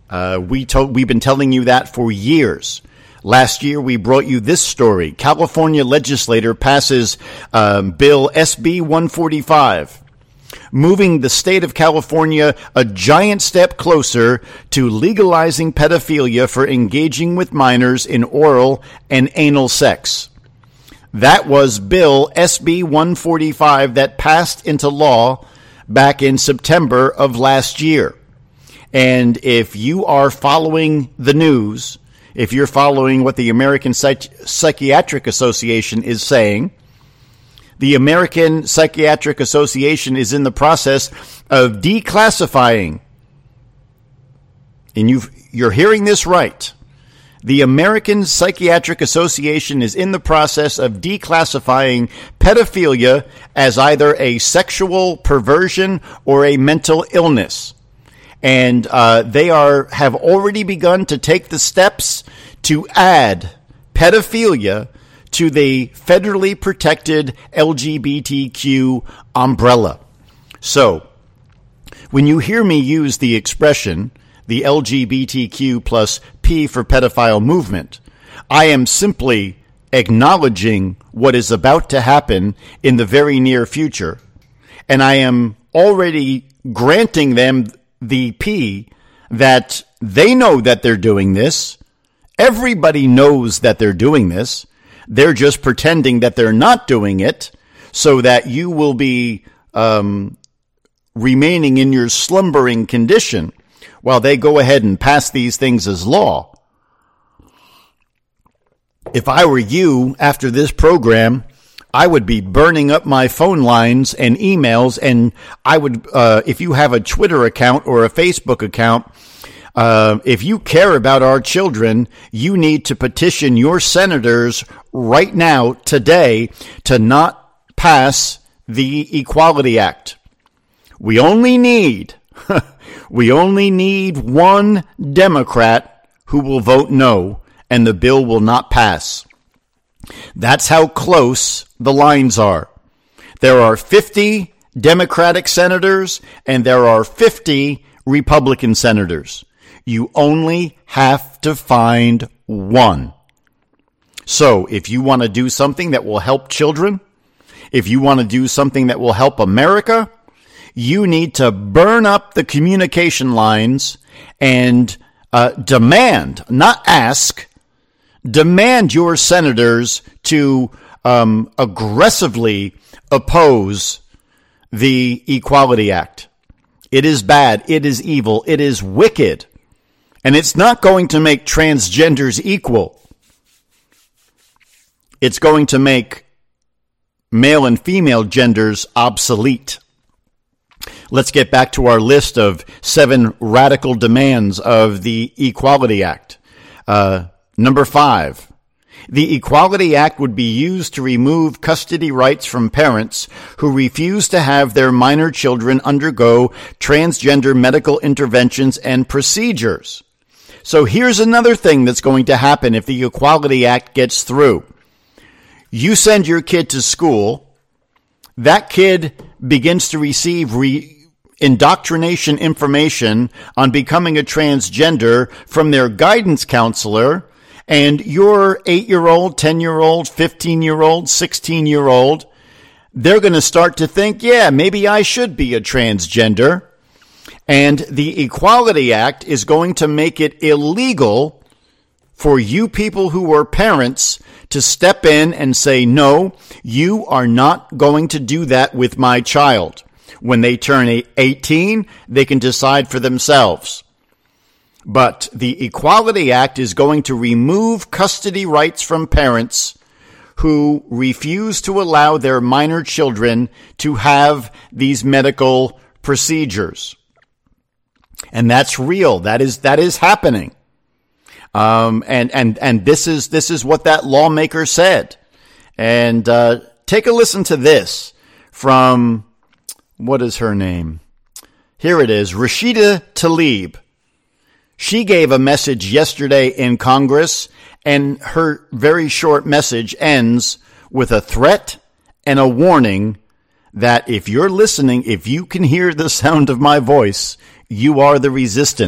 B: Uh, we told, we've been telling you that for years. Last year, we brought you this story. California legislator passes um, Bill S B one forty-five, moving the state of California a giant step closer to legalizing pedophilia for engaging with minors in oral and anal sex. That was Bill S B one forty-five that passed into law back in September of last year. And if you are following the news, if you're following what the American Psych- Psychiatric Association is saying, the American Psychiatric Association is in the process of declassifying, and you've, you're hearing this right, the American Psychiatric Association is in the process of declassifying pedophilia as either a sexual perversion or a mental illness. And uh, they are have already begun to take the steps to add pedophilia to the federally protected L G B T Q umbrella. So, when you hear me use the expression, the L G B T Q plus P for pedophile movement, I am simply acknowledging what is about to happen in the very near future. And I am already granting them the P that they know that they're doing this. Everybody knows that they're doing this. They're just pretending that they're not doing it so that you will be um, remaining in your slumbering condition while they go ahead and pass these things as law. If I were you after this program, I would be burning up my phone lines and emails, and I would, uh, if you have a Twitter account or a Facebook account, uh, if you care about our children, you need to petition your senators right now, today, to not pass the Equality Act. We only need, we only need one Democrat who will vote no, and the bill will not pass. That's how close the lines are. There are fifty Democratic senators and there are fifty Republican senators. You only have to find one. So if you want to do something that will help children, if you want to do something that will help America, you need to burn up the communication lines and uh, demand, not ask, demand your senators to um, aggressively oppose the Equality Act. It is bad. It is evil. It is wicked. And it's not going to make transgenders equal. It's going to make male and female genders obsolete. Let's get back to our list of seven radical demands of the Equality Act. Uh, number five, the Equality Act would be used to remove custody rights from parents who refuse to have their minor children undergo transgender medical interventions and procedures. So here's another thing that's going to happen if the Equality Act gets through. You send your kid to school, that kid begins to receive re- indoctrination information on becoming a transgender from their guidance counselor, and your eight-year-old, ten-year-old, fifteen-year-old, sixteen-year-old, they're going to start to think, yeah, maybe I should be a transgender. And the Equality Act is going to make it illegal for you people who are parents to step in and say, no, you are not going to do that with my child. When they turn eighteen, they can decide for themselves. But the Equality Act is going to remove custody rights from parents who refuse to allow their minor children to have these medical procedures. And that's real. That is, that is happening. Um, and, and, and this is, this is what that lawmaker said. And, uh, take a listen to this from, what is her name? Here it is, Rashida Tlaib. She gave a message yesterday in Congress, and her very short message ends with a threat and a warning that if you're listening, if you can hear the sound of my voice, you are the resistance.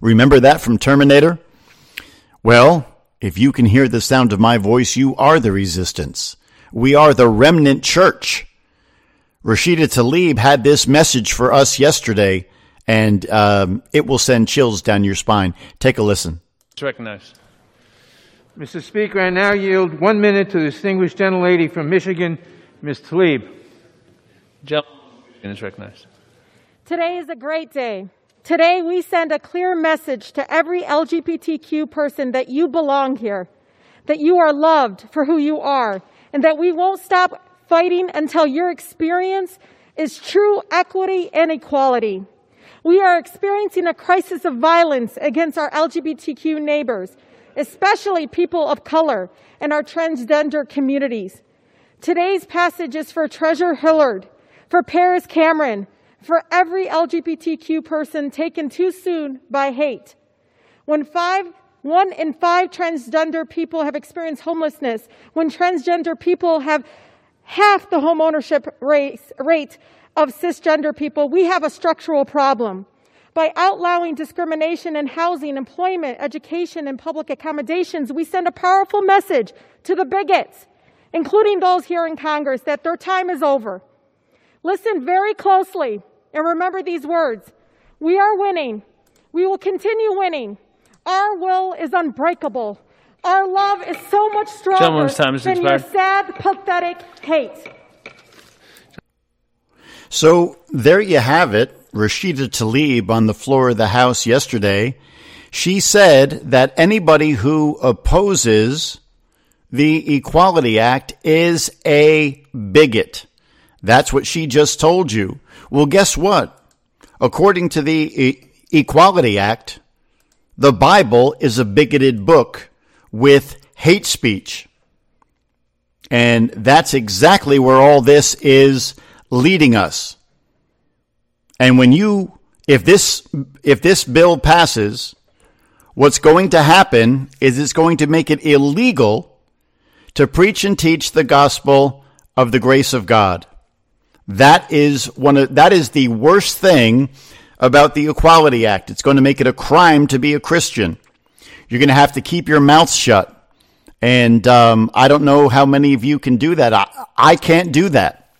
B: Remember that from Terminator? Well, if you can hear the sound of my voice, you are the resistance. We are the remnant church. Rashida Tlaib had this message for us yesterday, and um, it will send chills down your spine. Take a listen.
C: It's recognized.
G: Mister Speaker, I now yield one minute to the distinguished gentlelady from Michigan, Miz Tlaib.
C: Gentleman is recognized.
H: Today is a great day. Today we send a clear message to every L G B T Q person that you belong here, that you are loved for who you are, and that we won't stop fighting until your experience is true equity and equality. We are experiencing a crisis of violence against our L G B T Q neighbors, especially people of color and our transgender communities. Today's passage is for Treasure Hillard, for Paris Cameron, for every L G B T Q person taken too soon by hate. When five, one in five transgender people have experienced homelessness, when transgender people have half the home ownership rate, rate of cisgender people, we have a structural problem. By outlawing discrimination in housing, employment, education, and public accommodations, we send a powerful message to the bigots, including those here in Congress, that their time is over. Listen very closely and remember these words. We are winning. We will continue winning. Our will is unbreakable. Our love is so much stronger
C: time
H: than your sad, pathetic hate.
B: So there you have it. Rashida Tlaib on the floor of the House yesterday. She said that anybody who opposes the Equality Act is a bigot. That's what she just told you. Well, guess what? According to the e- Equality Act, the Bible is a bigoted book with hate speech. And that's exactly where all this is leading us. And when you, if this, if this bill passes, what's going to happen is it's going to make it illegal to preach and teach the gospel of the grace of God. That is one of, that is the worst thing about the Equality Act. It's going to make it a crime to be a Christian. You're going to have to keep your mouth shut. And um, I don't know how many of you can do that. I, I can't do that.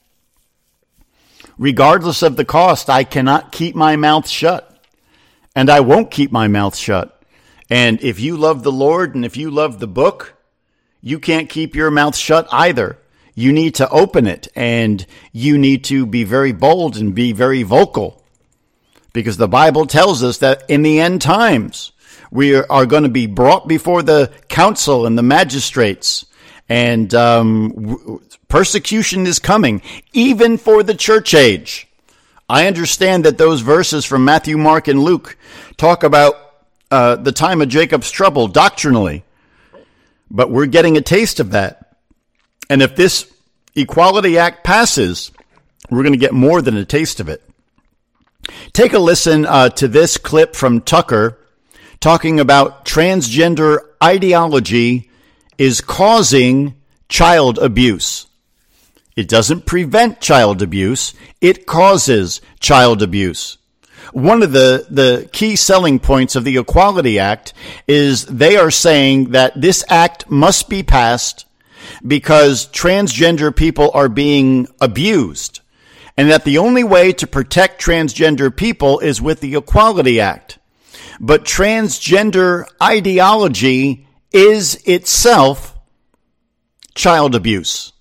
B: Regardless of the cost, I cannot keep my mouth shut. And I won't keep my mouth shut. And if you love the Lord and if you love the book, you can't keep your mouth shut either. You need to open it, and you need to be very bold and be very vocal. Because the Bible tells us that in the end times, we are going to be brought before the council and the magistrates. And um, persecution is coming, even for the church age. I understand that those verses from Matthew, Mark, and Luke talk about uh, the time of Jacob's trouble doctrinally. But we're getting a taste of that. And if this Equality Act passes, we're going to get more than a taste of it. Take a listen uh, to this clip from Tucker talking about transgender ideology is causing child abuse. It doesn't prevent child abuse. It causes child abuse. One of the, the key selling points of the Equality Act is they are saying that this act must be passed because transgender people are being abused, and that the only way to protect transgender people is with the Equality Act. But transgender ideology is itself child abuse.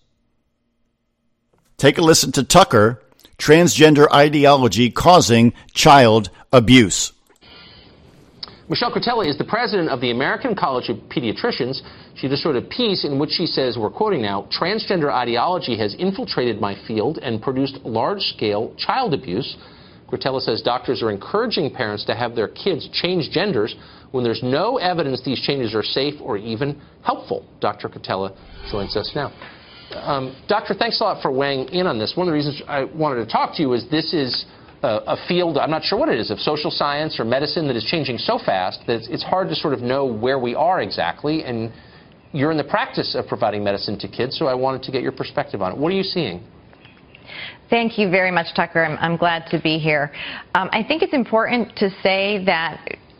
B: Take a listen to Tucker, transgender ideology causing child abuse.
I: Michelle Cretella is the president of the American College of Pediatricians. She just wrote a piece in which she says, we're quoting now, transgender ideology has infiltrated my field and produced large-scale child abuse. Cretella says doctors are encouraging parents to have their kids change genders when there's no evidence these changes are safe or even helpful. Doctor Cretella joins us now. Um, doctor, thanks a lot for weighing in on this. One of the reasons I wanted to talk to you is this is a field, I'm not sure what it is, of social science or medicine that is changing so fast that it's hard to sort of know where we are exactly. And you're in the practice of providing medicine to kids, so I wanted to get your perspective on it. What are you seeing?
J: Thank you very much, Tucker. I'm, I'm glad to be here. Um, I think it's important to say that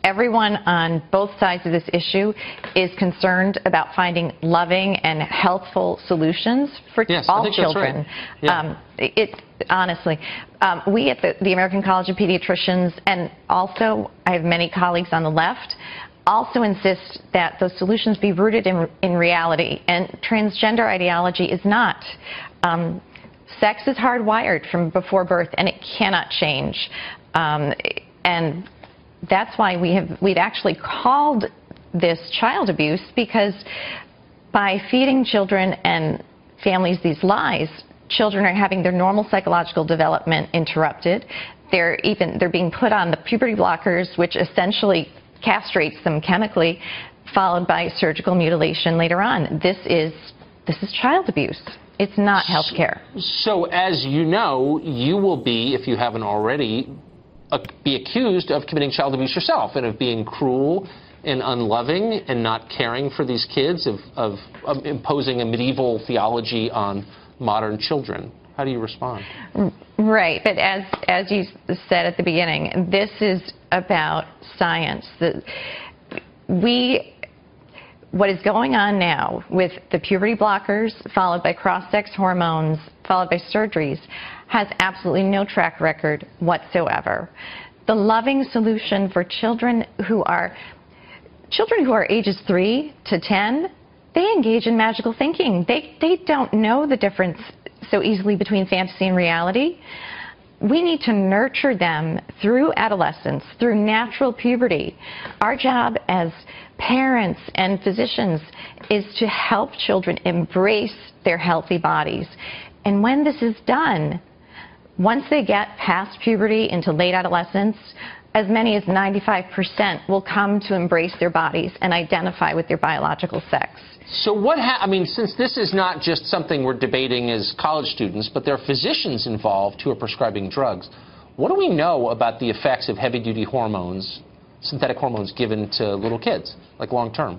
J: everyone on both sides of this issue is concerned about finding loving and healthful solutions for
I: yes,
J: all
I: I think
J: children.
I: That's right. Yeah.
J: Um, it, honestly, um, we at the, the American College of Pediatricians, and also I have many colleagues on the left, also insist that those solutions be rooted in, in reality, and transgender ideology is not. Um, sex is hardwired from before birth, and it cannot change. Um, and that's why we have, we've actually called this child abuse, because by feeding children and families these lies, children are having their normal psychological development interrupted. They're even, they're being put on the puberty blockers, which essentially castrates them chemically, followed by surgical mutilation later on. This is this is child abuse. It's not health care.
I: So, as you know, you will be, if you haven't already, uh, be accused of committing child abuse yourself, and of being cruel and unloving and not caring for these kids, of, of, of imposing a medieval theology on modern children. How do you respond?
J: Right, but as as you said at the beginning, this is about science. The, we, what is going on now with the puberty blockers, followed by cross-sex hormones, followed by surgeries, has absolutely no track record whatsoever. The loving solution for children who are children who are ages three to ten, they engage in magical thinking. They they don't know the difference so easily between fantasy and reality. We need to nurture them through adolescence, through natural puberty. Our job as parents and physicians is to help children embrace their healthy bodies. And when this is done, once they get past puberty into late adolescence, as many as ninety-five percent will come to embrace their bodies and identify with their biological sex.
I: So what ha I mean, since this is not just something we're debating as college students, but there are physicians involved who are prescribing drugs, what do we know about the effects of heavy-duty hormones, synthetic hormones given to little kids, like long-term?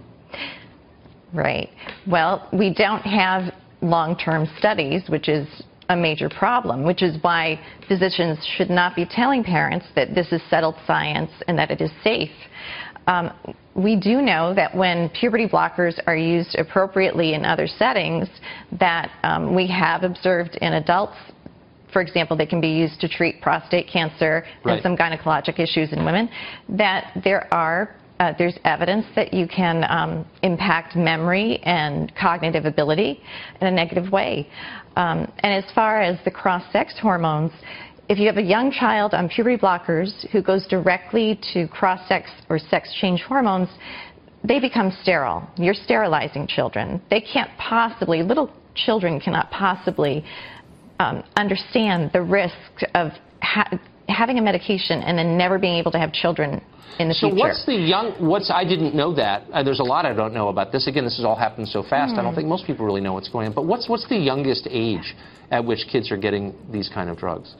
J: Right. Well, we don't have long-term studies, which is a major problem, which is why physicians should not be telling parents that this is settled science and that it is safe. Um, we do know that when puberty blockers are used appropriately in other settings, that um, we have observed in adults, for example, they can be used to treat prostate cancer
I: right.
J: and some gynecologic issues in women, that there are Uh, there's evidence that you can um, impact memory and cognitive ability in a negative way. Um, and as far as the cross-sex hormones, if you have a young child on puberty blockers who goes directly to cross-sex or sex change hormones, they become sterile. You're sterilizing children. They can't possibly, little children cannot possibly um, understand the risk of ha having a medication and then never being able to have children in the
I: so
J: future.
I: So what's the young, what's, I didn't know that. Uh, there's a lot I don't know about this. Again, this has all happened so fast, mm. I don't think most people really know what's going on. But what's, what's the youngest age at which kids are getting these kind of drugs?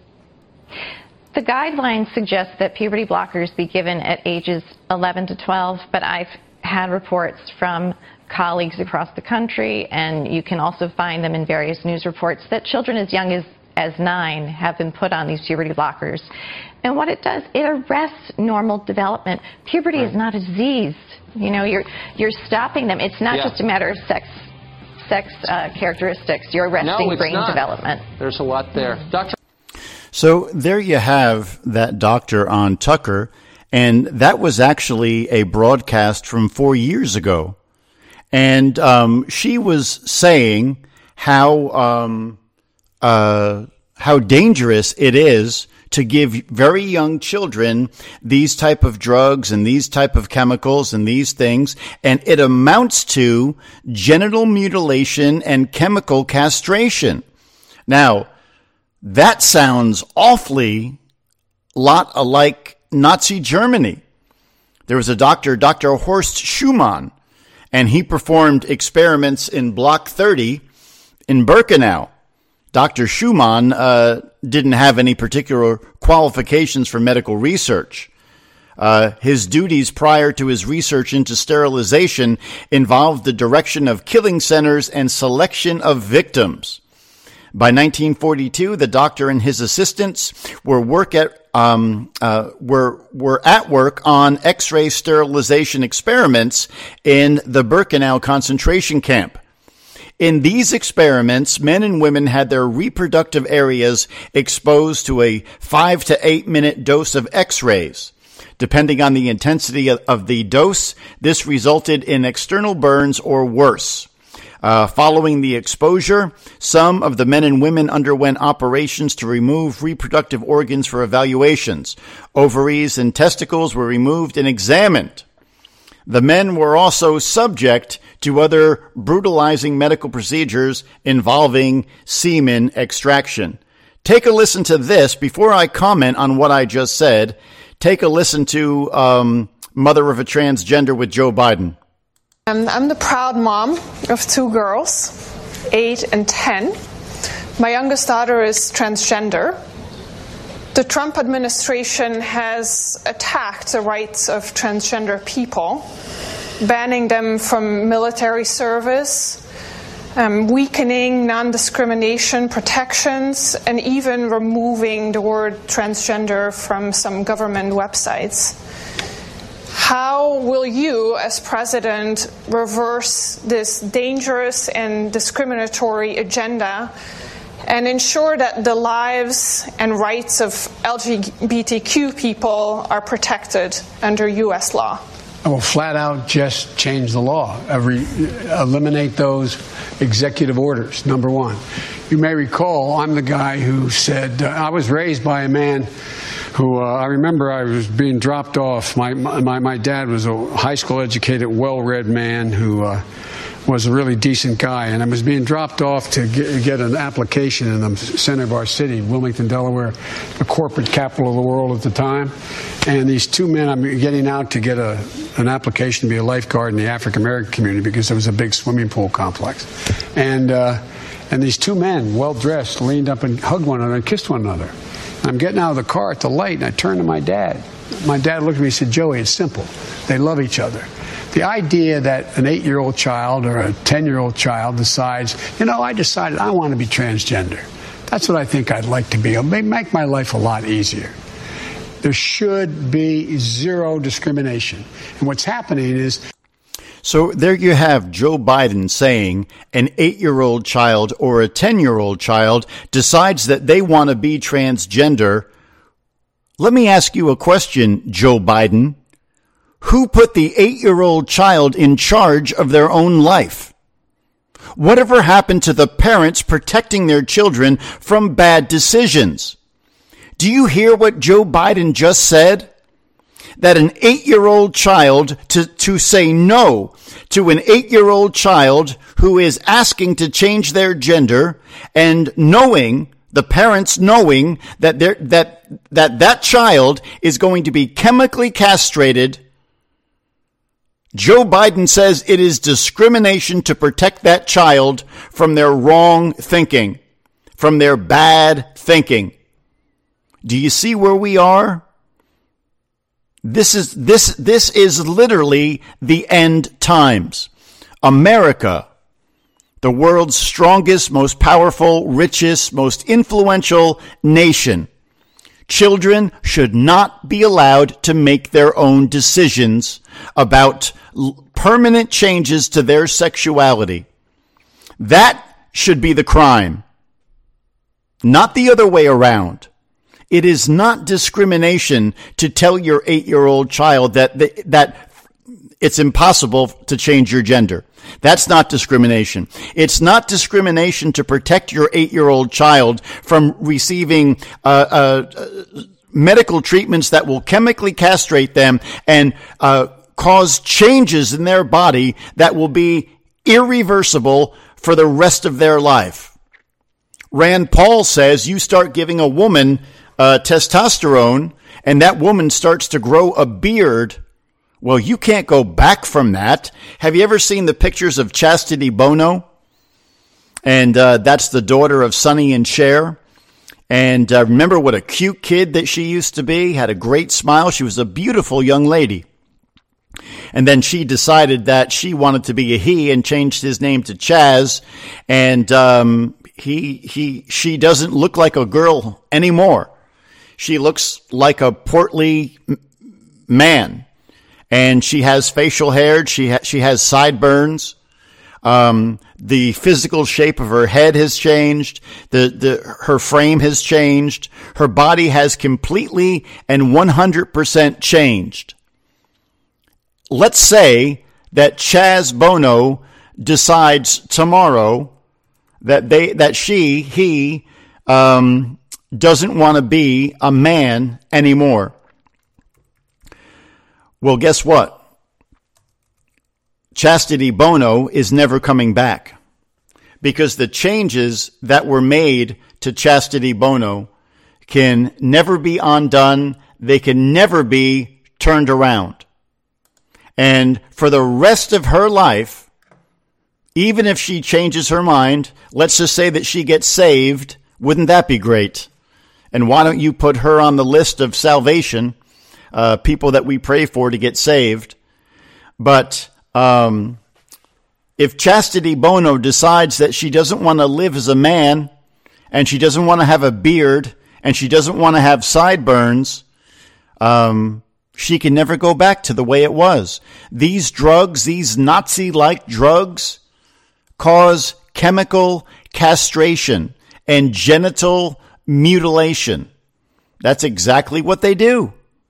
J: The guidelines suggest that puberty blockers be given at ages eleven to twelve, but I've had reports from colleagues across the country, and you can also find them in various news reports, that children as young as as nine have been put on these puberty blockers. And what it does, it arrests normal development. Puberty right. is not a disease. You know, you're you're stopping them. It's not yeah. just a matter of sex sex uh, characteristics. You're arresting
I: no,
J: brain
I: not.
J: development.
I: There's a lot there. Mm. Doctor
B: So there you have that doctor on Tucker, and that was actually a broadcast from four years ago. And um, she was saying how um, uh, how dangerous it is to give very young children these type of drugs and these type of chemicals and these things, and it amounts to genital mutilation and chemical castration. Now, that sounds awfully lot alike Nazi Germany. There was a doctor, Doctor Horst Schumann, and he performed experiments in Block thirty in Birkenau. Doctor Schumann uh, didn't have any particular qualifications for medical research. Uh, his duties prior to his research into sterilization involved the direction of killing centers and selection of victims. By nineteen forty-two, the doctor and his assistants were work at um, uh, were were at work on X-ray sterilization experiments in the Birkenau concentration camp. In these experiments, men and women had their reproductive areas exposed to a five to eight minute dose of X-rays. Depending on the intensity of the dose, this resulted in external burns or worse. Uh, following the exposure, some of the men and women underwent operations to remove reproductive organs for evaluations. Ovaries and testicles were removed and examined. The men were also subject to other brutalizing medical procedures involving semen extraction. Take a listen to this before I comment on what I just said. Take a listen to um, Mother of a Transgender with Joe Biden.
K: Um, I'm the proud mom of two girls, eight and ten. My youngest daughter is transgender. The Trump administration has attacked the rights of transgender people, banning them from military service, um, weakening non-discrimination protections, and even removing the word transgender from some government websites. How will you, as president, reverse this dangerous and discriminatory agenda and ensure that the lives and rights of L G B T Q people are protected under U S law?
L: I will flat out just change the law, Every, eliminate those executive orders, number one. You may recall I'm the guy who said, uh, I was raised by a man who, uh, I remember I was being dropped off. My, my, my dad was a high school educated, well-read man who uh, was a really decent guy, and I was being dropped off to get, get an application in the center of our city, Wilmington, Delaware, the corporate capital of the world at the time. And these two men, I'm getting out to get a, an application to be a lifeguard in the African-American community because there was a big swimming pool complex. And, uh, and these two men, well-dressed, leaned up and hugged one another and kissed one another. I'm getting out of the car at the light, and I turned to my dad. My dad looked at me and said, Joey, it's simple. They love each other. The idea that an eight-year-old child or a ten-year-old child decides, you know, I decided I want to be transgender. That's what I think I'd like to be. It'll make my life a lot easier. There should be zero discrimination. And what's happening is...
B: So there you have Joe Biden saying an eight-year-old child or a ten-year-old child decides that they want to be transgender. Let me ask you a question, Joe Biden. Who put the eight-year-old child in charge of their own life? Whatever happened to the parents protecting their children from bad decisions? Do you hear what Joe Biden just said? That an eight-year-old child to, to say no to an eight-year-old child who is asking to change their gender and knowing, the parents knowing that that that that child is going to be chemically castrated. Joe Biden says it is discrimination to protect that child from their wrong thinking, from their bad thinking. Do you see where we are? This is this this is literally the end times. America, the world's strongest, most powerful, richest, most influential nation. Children should not be allowed to make their own decisions about l- permanent changes to their sexuality. That should be the crime, not the other way around. It is not discrimination to tell your eight-year-old child that that it's impossible to change your gender. That's not discrimination. It's not discrimination to protect your eight-year-old child from receiving uh, uh, medical treatments that will chemically castrate them and uh, cause changes in their body that will be irreversible for the rest of their life. Rand Paul says you start giving a woman uh, testosterone and that woman starts to grow a beard. Well, you can't go back from that. Have you ever seen the pictures of Chastity Bono? And uh, that's the daughter of Sonny and Cher. And uh, remember what a cute kid that she used to be? Had a great smile. She was a beautiful young lady. And then she decided that she wanted to be a he and changed his name to Chaz. And um, he, he, she doesn't look like a girl anymore. She looks like a portly man, and she has facial hair. She ha- she has sideburns. Um, the physical shape of her head has changed. The, the, her frame has changed. Her body has completely and one hundred percent changed. Let's say that Chaz Bono decides tomorrow that they, that she, he, um, doesn't want to be a man anymore. Well, guess what? Chastity Bono is never coming back, because the changes that were made to Chastity Bono can never be undone. They can never be turned around. And for the rest of her life, even if she changes her mind, let's just say that she gets saved, wouldn't that be great? And why don't you put her on the list of salvation, uh, people that we pray for to get saved? But Um, if Chastity Bono decides that she doesn't want to live as a man, and she doesn't want to have a beard, and she doesn't want to have sideburns, um, she can never go back to the way it was. These drugs, these Nazi-like drugs, cause chemical castration and genital mutilation. That's exactly what they do.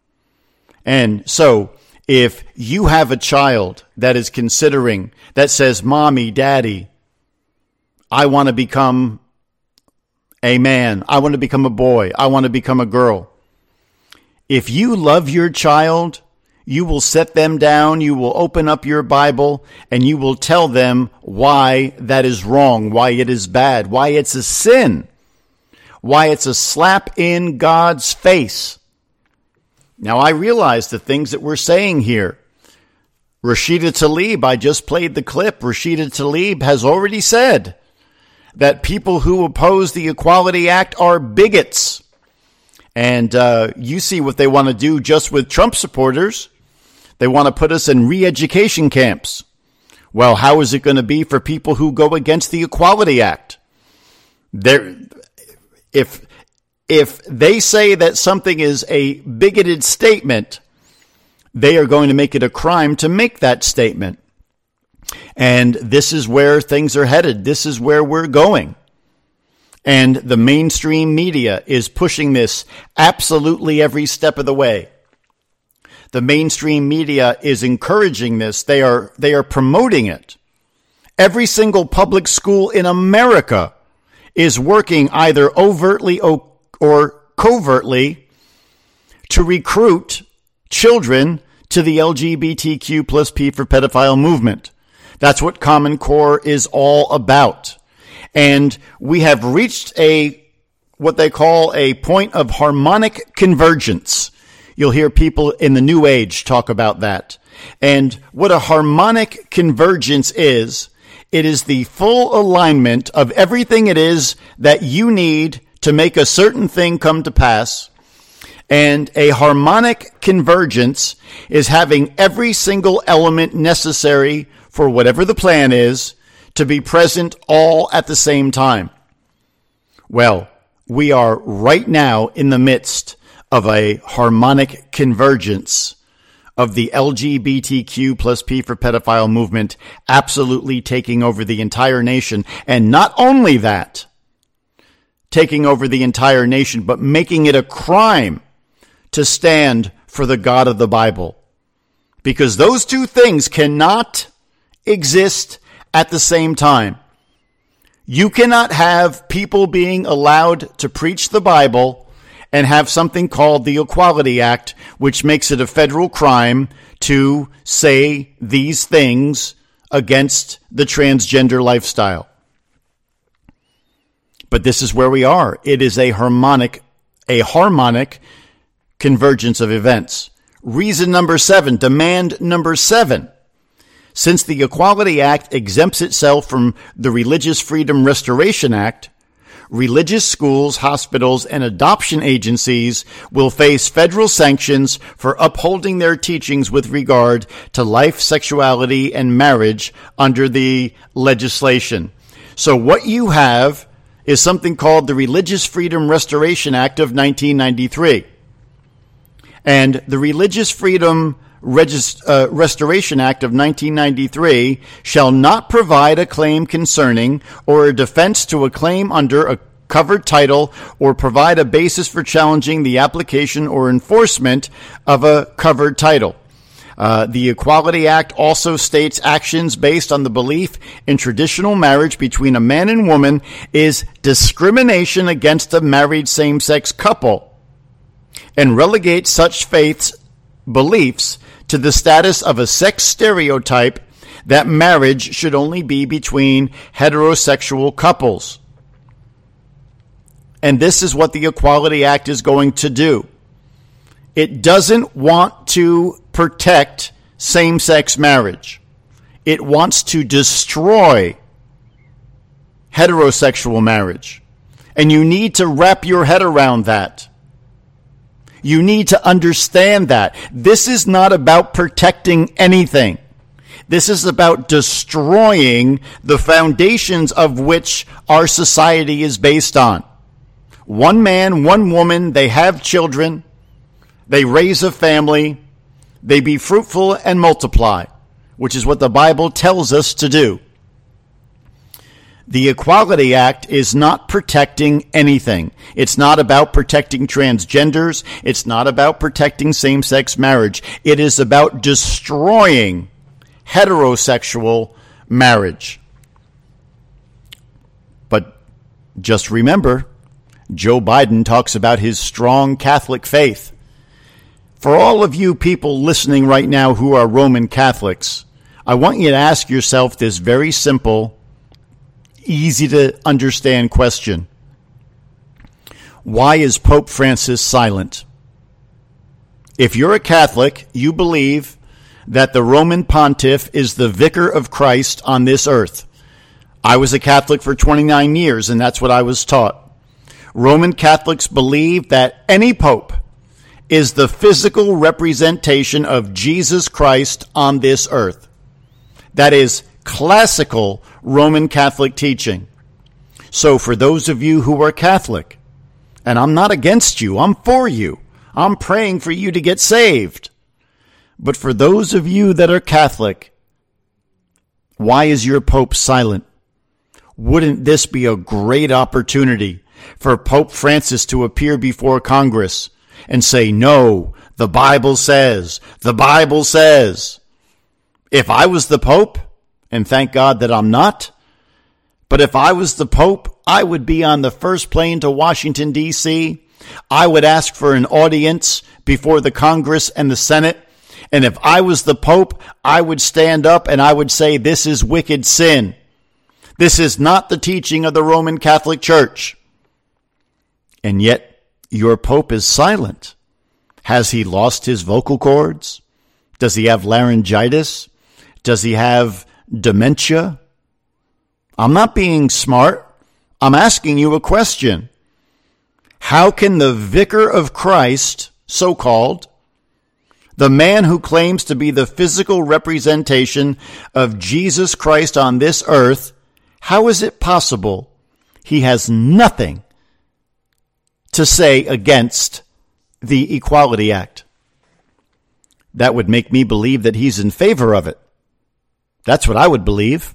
B: And so, if you have a child that is considering, that says, Mommy, Daddy, I want to become a man. I want to become a boy. I want to become a girl. If you love your child, you will set them down. You will open up your Bible and you will tell them why that is wrong, why it is bad, why it's a sin, why it's a slap in God's face. Now, I realize the things that we're saying here. Rashida Tlaib, I just played the clip. Rashida Tlaib has already said that people who oppose the Equality Act are bigots. And uh, you see what they want to do just with Trump supporters. They want to put us in re-education camps. Well, how is it going to be for people who go against the Equality Act? There, if... If they say that something is a bigoted statement, they are going to make it a crime to make that statement. And this is where things are headed. This is where we're going. And the mainstream media is pushing this absolutely every step of the way. The mainstream media is encouraging this. They are, they are promoting it. Every single public school in America is working either overtly or or covertly to recruit children to the L G B T Q plus P for pedophile movement. That's what Common Core is all about. And we have reached a, what they call a point of harmonic convergence. You'll hear people in the New Age talk about that. And what a harmonic convergence is, it is the full alignment of everything it is that you need to make a certain thing come to pass. And a harmonic convergence is having every single element necessary for whatever the plan is to be present all at the same time. Well, we are right now in the midst of a harmonic convergence of the L G B T Q plus P for pedophile movement absolutely taking over the entire nation. And not only that, taking over the entire nation, but making it a crime to stand for the God of the Bible. Because those two things cannot exist at the same time. You cannot have people being allowed to preach the Bible and have something called the Equality Act, which makes it a federal crime to say these things against the transgender lifestyle. But this is where we are. It is a harmonic, a harmonic convergence of events. Reason number seven, demand number seven. Since the Equality Act exempts itself from the Religious Freedom Restoration Act, religious schools, hospitals, and adoption agencies will face federal sanctions for upholding their teachings with regard to life, sexuality, and marriage under the legislation. So what you have is something called the Religious Freedom Restoration Act of nineteen ninety-three. And the Religious Freedom Regis- uh, Restoration Act of nineteen ninety-three shall not provide a claim concerning or a defense to a claim under a covered title or provide a basis for challenging the application or enforcement of a covered title. Uh, the Equality Act also states actions based on the belief in traditional marriage between a man and woman is discrimination against a married same-sex couple and relegates such faiths, beliefs to the status of a sex stereotype that marriage should only be between heterosexual couples. And this is what the Equality Act is going to do. It doesn't want to protect same-sex marriage. It wants to destroy heterosexual marriage. And you need to wrap your head around that. You need to understand that. This is not about protecting anything. This is about destroying the foundations of which our society is based on. One man, one woman, they have children, they raise a family, they be fruitful and multiply, which is what the Bible tells us to do. The Equality Act is not protecting anything. It's not about protecting transgenders. It's not about protecting same-sex marriage. It is about destroying heterosexual marriage. But just remember, Joe Biden talks about his strong Catholic faith. For all of you people listening right now who are Roman Catholics, I want you to ask yourself this very simple, easy to understand question. Why is Pope Francis silent? If you're a Catholic, you believe that the Roman Pontiff is the vicar of Christ on this earth. I was a Catholic for twenty-nine years, and that's what I was taught. Roman Catholics believe that any pope is the physical representation of Jesus Christ on this earth. That is classical Roman Catholic teaching. So for those of you who are Catholic, and I'm not against you, I'm for you. I'm praying for you to get saved. But for those of you that are Catholic, why is your Pope silent? Wouldn't this be a great opportunity for Pope Francis to appear before Congress and say, no, the Bible says, the Bible says. If I was the Pope, and thank God that I'm not, but if I was the Pope, I would be on the first plane to Washington, D C I would ask for an audience before the Congress and the Senate. And if I was the Pope, I would stand up and I would say, this is wicked sin. This is not the teaching of the Roman Catholic Church. And yet, your Pope is silent. Has he lost his vocal cords? Does he have laryngitis? Does he have dementia? I'm not being smart. I'm asking you a question. How can the vicar of Christ, so-called, the man who claims to be the physical representation of Jesus Christ on this earth, how is it possible he has nothing to say against the Equality Act? That would make me believe that he's in favor of it. That's what I would believe.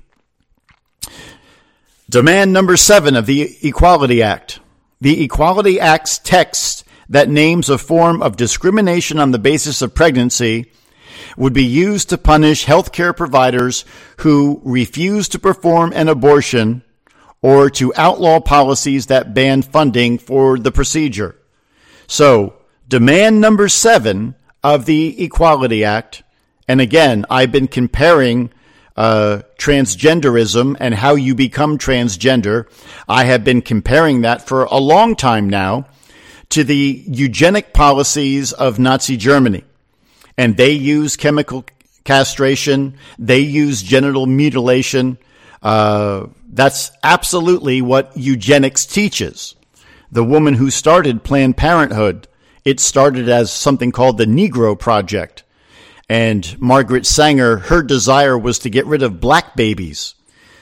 B: Demand number seven of the Equality Act. The Equality Act's text that names a form of discrimination on the basis of pregnancy would be used to punish healthcare providers who refuse to perform an abortion or to outlaw policies that ban funding for the procedure. So, demand number seven of the Equality Act, and again, I've been comparing uh, transgenderism and how you become transgender. I have been comparing that for a long time now to the eugenic policies of Nazi Germany. And they use chemical castration. They use genital mutilation. Uh, that's absolutely what eugenics teaches. The woman who started Planned Parenthood, it started as something called the Negro Project. And Margaret Sanger, her desire was to get rid of black babies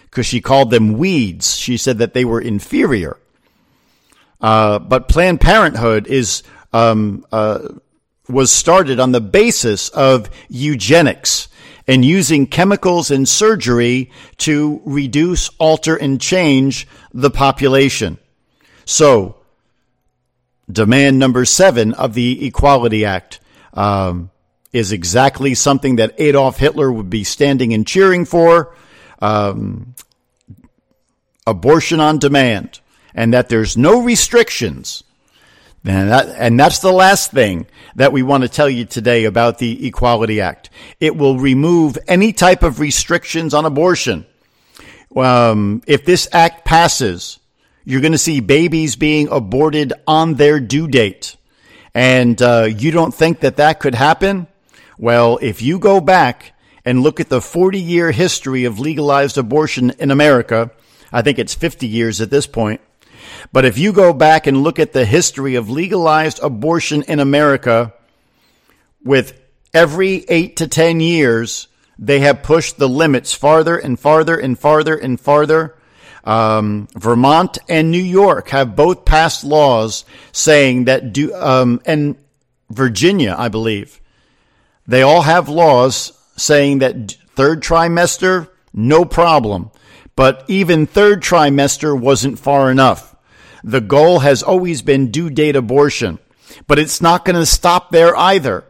B: because she called them weeds. She said that they were inferior. Uh, but Planned Parenthood is um, uh, was started on the basis of eugenics and using chemicals and surgery to reduce, alter, and change the population. So, demand number seven of the Equality Act um, is exactly something that Adolf Hitler would be standing and cheering for. Um, abortion on demand, and that there's no restrictions. And, that, and that's the last thing that we want to tell you today about the Equality Act. It will remove any type of restrictions on abortion. Um, if this act passes, you're going to see babies being aborted on their due date. And uh, you don't think that that could happen? Well, if you go back and look at the forty-year history of legalized abortion in America, I think it's fifty years at this point. But if you go back and look at the history of legalized abortion in America, with every eight to ten years, they have pushed the limits farther and farther and farther and farther. Um, Vermont and New York have both passed laws saying that, do, um, and Virginia, I believe, they all have laws saying that third trimester, no problem. But even third trimester wasn't far enough. The goal has always been due date abortion, but it's not going to stop there either.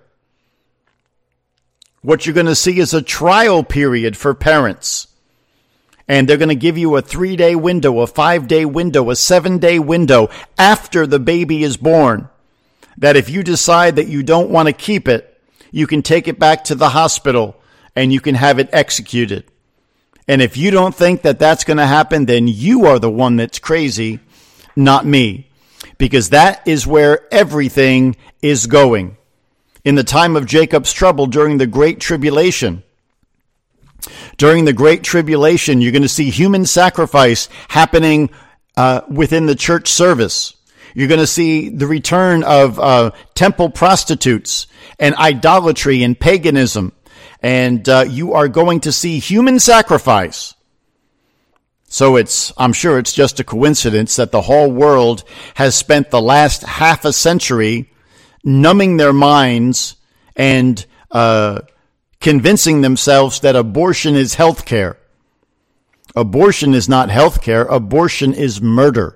B: What you're going to see is a trial period for parents. And they're going to give you a three-day window, a five-day window, a seven-day window after the baby is born. That if you decide that you don't want to keep it, you can take it back to the hospital and you can have it executed. And if you don't think that that's going to happen, then you are the one that's crazy, not me. Because that is where everything is going. In the time of Jacob's trouble during the Great Tribulation, during the Great Tribulation, you're going to see human sacrifice happening uh, within the church service. You're going to see the return of uh, temple prostitutes and idolatry and paganism. And uh, you are going to see human sacrifice. So it's, I'm sure it's just a coincidence that the whole world has spent the last half a century numbing their minds and uh, convincing themselves that abortion is health care. Abortion is not health care. Abortion is murder.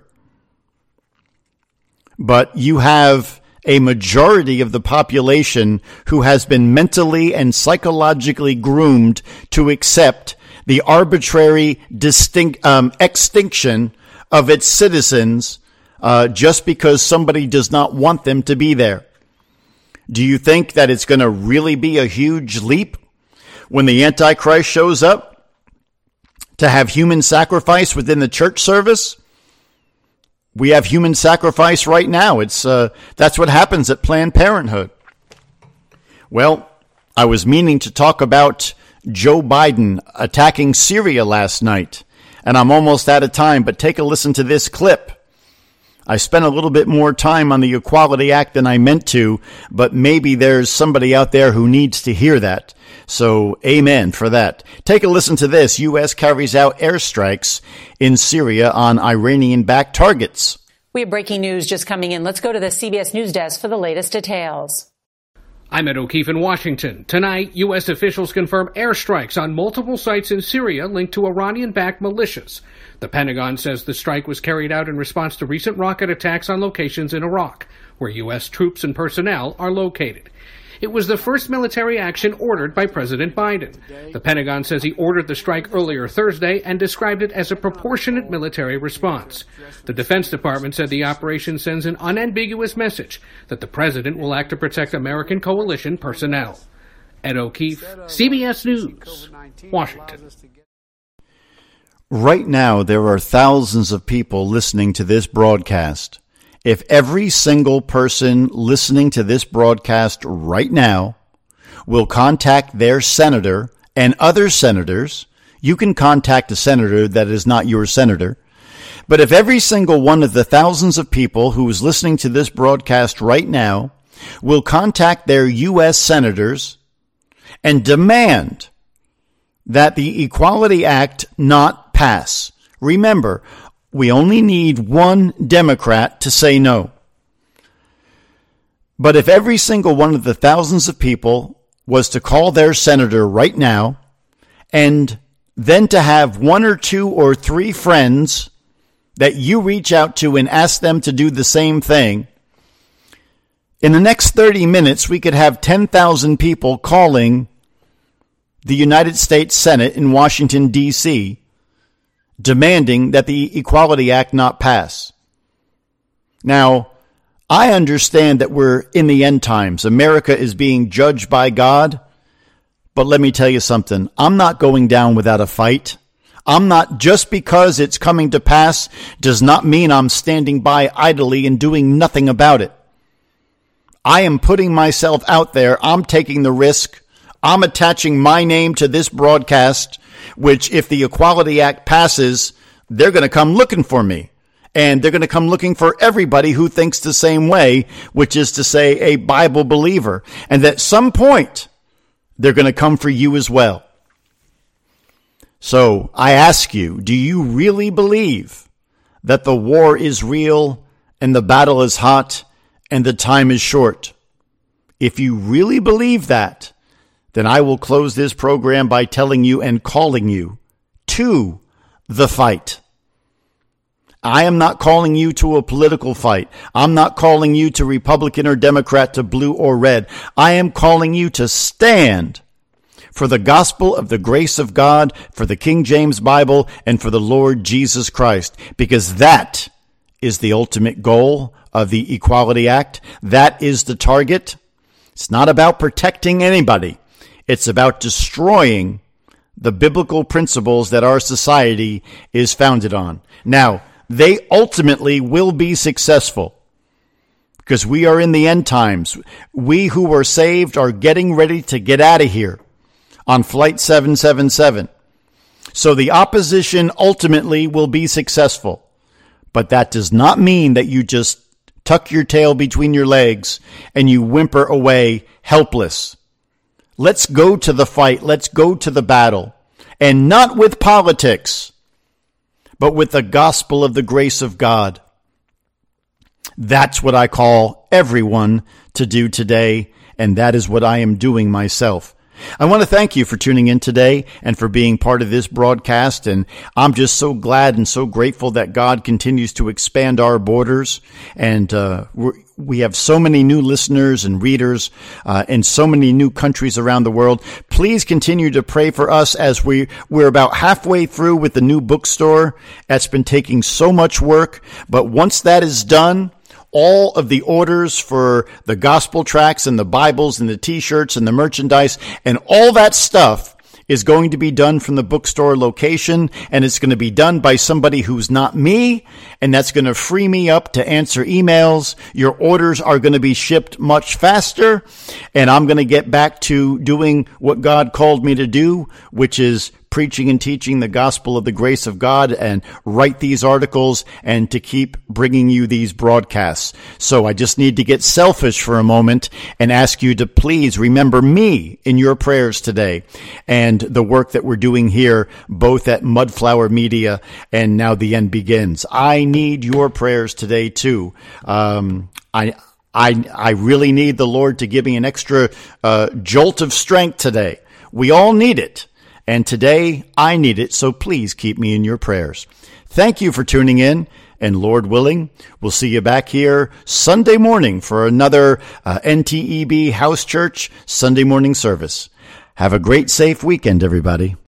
B: But you have a majority of the population who has been mentally and psychologically groomed to accept the arbitrary distinct, um, extinction of its citizens uh, just because somebody does not want them to be there. Do you think that it's going to really be a huge leap when the Antichrist shows up to have human sacrifice within the church service? We have human sacrifice right now. It's uh, that's what happens at Planned Parenthood. Well, I was meaning to talk about Joe Biden attacking Syria last night, and I'm almost out of time, but take a listen to this clip. I spent a little bit more time on the Equality Act than I meant to, but maybe there's somebody out there who needs to hear that. So, amen for that. Take a listen to this. U S carries out airstrikes in Syria on Iranian-backed targets.
M: We have breaking news just coming in. Let's go to the C B S News desk for the latest details.
N: I'm Ed O'Keefe in Washington. Tonight, U S officials confirm airstrikes on multiple sites in Syria linked to Iranian-backed militias. The Pentagon says the strike was carried out in response to recent rocket attacks on locations in Iraq, where U S troops and personnel are located. It was the first military action ordered by President Biden. The Pentagon says he ordered the strike earlier Thursday and described it as a proportionate military response. The Defense Department said the operation sends an unambiguous message that the president will act to protect American coalition personnel. Ed O'Keefe, C B S News, Washington.
B: Right now, there are thousands of people listening to this broadcast. If every single person listening to this broadcast right now will contact their senator and other senators, you can contact a senator that is not your senator. But if every single one of the thousands of people who is listening to this broadcast right now will contact their U S senators and demand that the Equality Act not not pass. Remember, we only need one Democrat to say no. But if every single one of the thousands of people was to call their senator right now, and then to have one or two or three friends that you reach out to and ask them to do the same thing, in the next thirty minutes, we could have ten thousand people calling the United States Senate in Washington, D C, demanding that the Equality Act not pass. Now, I understand that we're in the end times. America is being judged by God. But let me tell you something. I'm not going down without a fight. I'm not, just because it's coming to pass does not mean I'm standing by idly and doing nothing about it. I am putting myself out there. I'm taking the risk. I'm attaching my name to this broadcast, which if the Equality Act passes, they're going to come looking for me. And they're going to come looking for everybody who thinks the same way, which is to say a Bible believer. And at some point, they're going to come for you as well. So I ask you, do you really believe that the war is real and the battle is hot and the time is short? If you really believe that, then I will close this program by telling you and calling you to the fight. I am not calling you to a political fight. I'm not calling you to Republican or Democrat, to blue or red. I am calling you to stand for the gospel of the grace of God, for the King James Bible, and for the Lord Jesus Christ, because that is the ultimate goal of the Equality Act. That is the target. It's not about protecting anybody. It's about destroying the biblical principles that our society is founded on. Now, they ultimately will be successful because we are in the end times. We who are saved are getting ready to get out of here on Flight seven seven seven. So the opposition ultimately will be successful. But that does not mean that you just tuck your tail between your legs and you whimper away helpless. Let's go to the fight. Let's go to the battle. And not with politics, but with the gospel of the grace of God. That's what I call everyone to do today, and that is what I am doing myself. I want to thank you for tuning in today and for being part of this broadcast, and I'm just so glad and so grateful that God continues to expand our borders, and uh, we're We have so many new listeners and readers uh, in so many new countries around the world. Please continue to pray for us as we, we're about halfway through with the new bookstore. That's been taking so much work. But once that is done, all of the orders for the gospel tracts and the Bibles and the T-shirts and the merchandise and all that stuff is going to be done from the bookstore location, and it's going to be done by somebody who's not me, and that's going to free me up to answer emails. Your orders are going to be shipped much faster, and I'm going to get back to doing what God called me to do, which is preaching and teaching the gospel of the grace of God, and write these articles and to keep bringing you these broadcasts. So I just need to get selfish for a moment and ask you to please remember me in your prayers today and the work that we're doing here, both at Mudflower Media and Now the End Begins. I need your prayers today too. Um, I, I, I really need the Lord to give me an extra uh, jolt of strength today. We all need it. And today, I need it, so please keep me in your prayers. Thank you for tuning in, and Lord willing, we'll see you back here Sunday morning for another uh, N T E B House Church Sunday morning service. Have a great, safe weekend, everybody.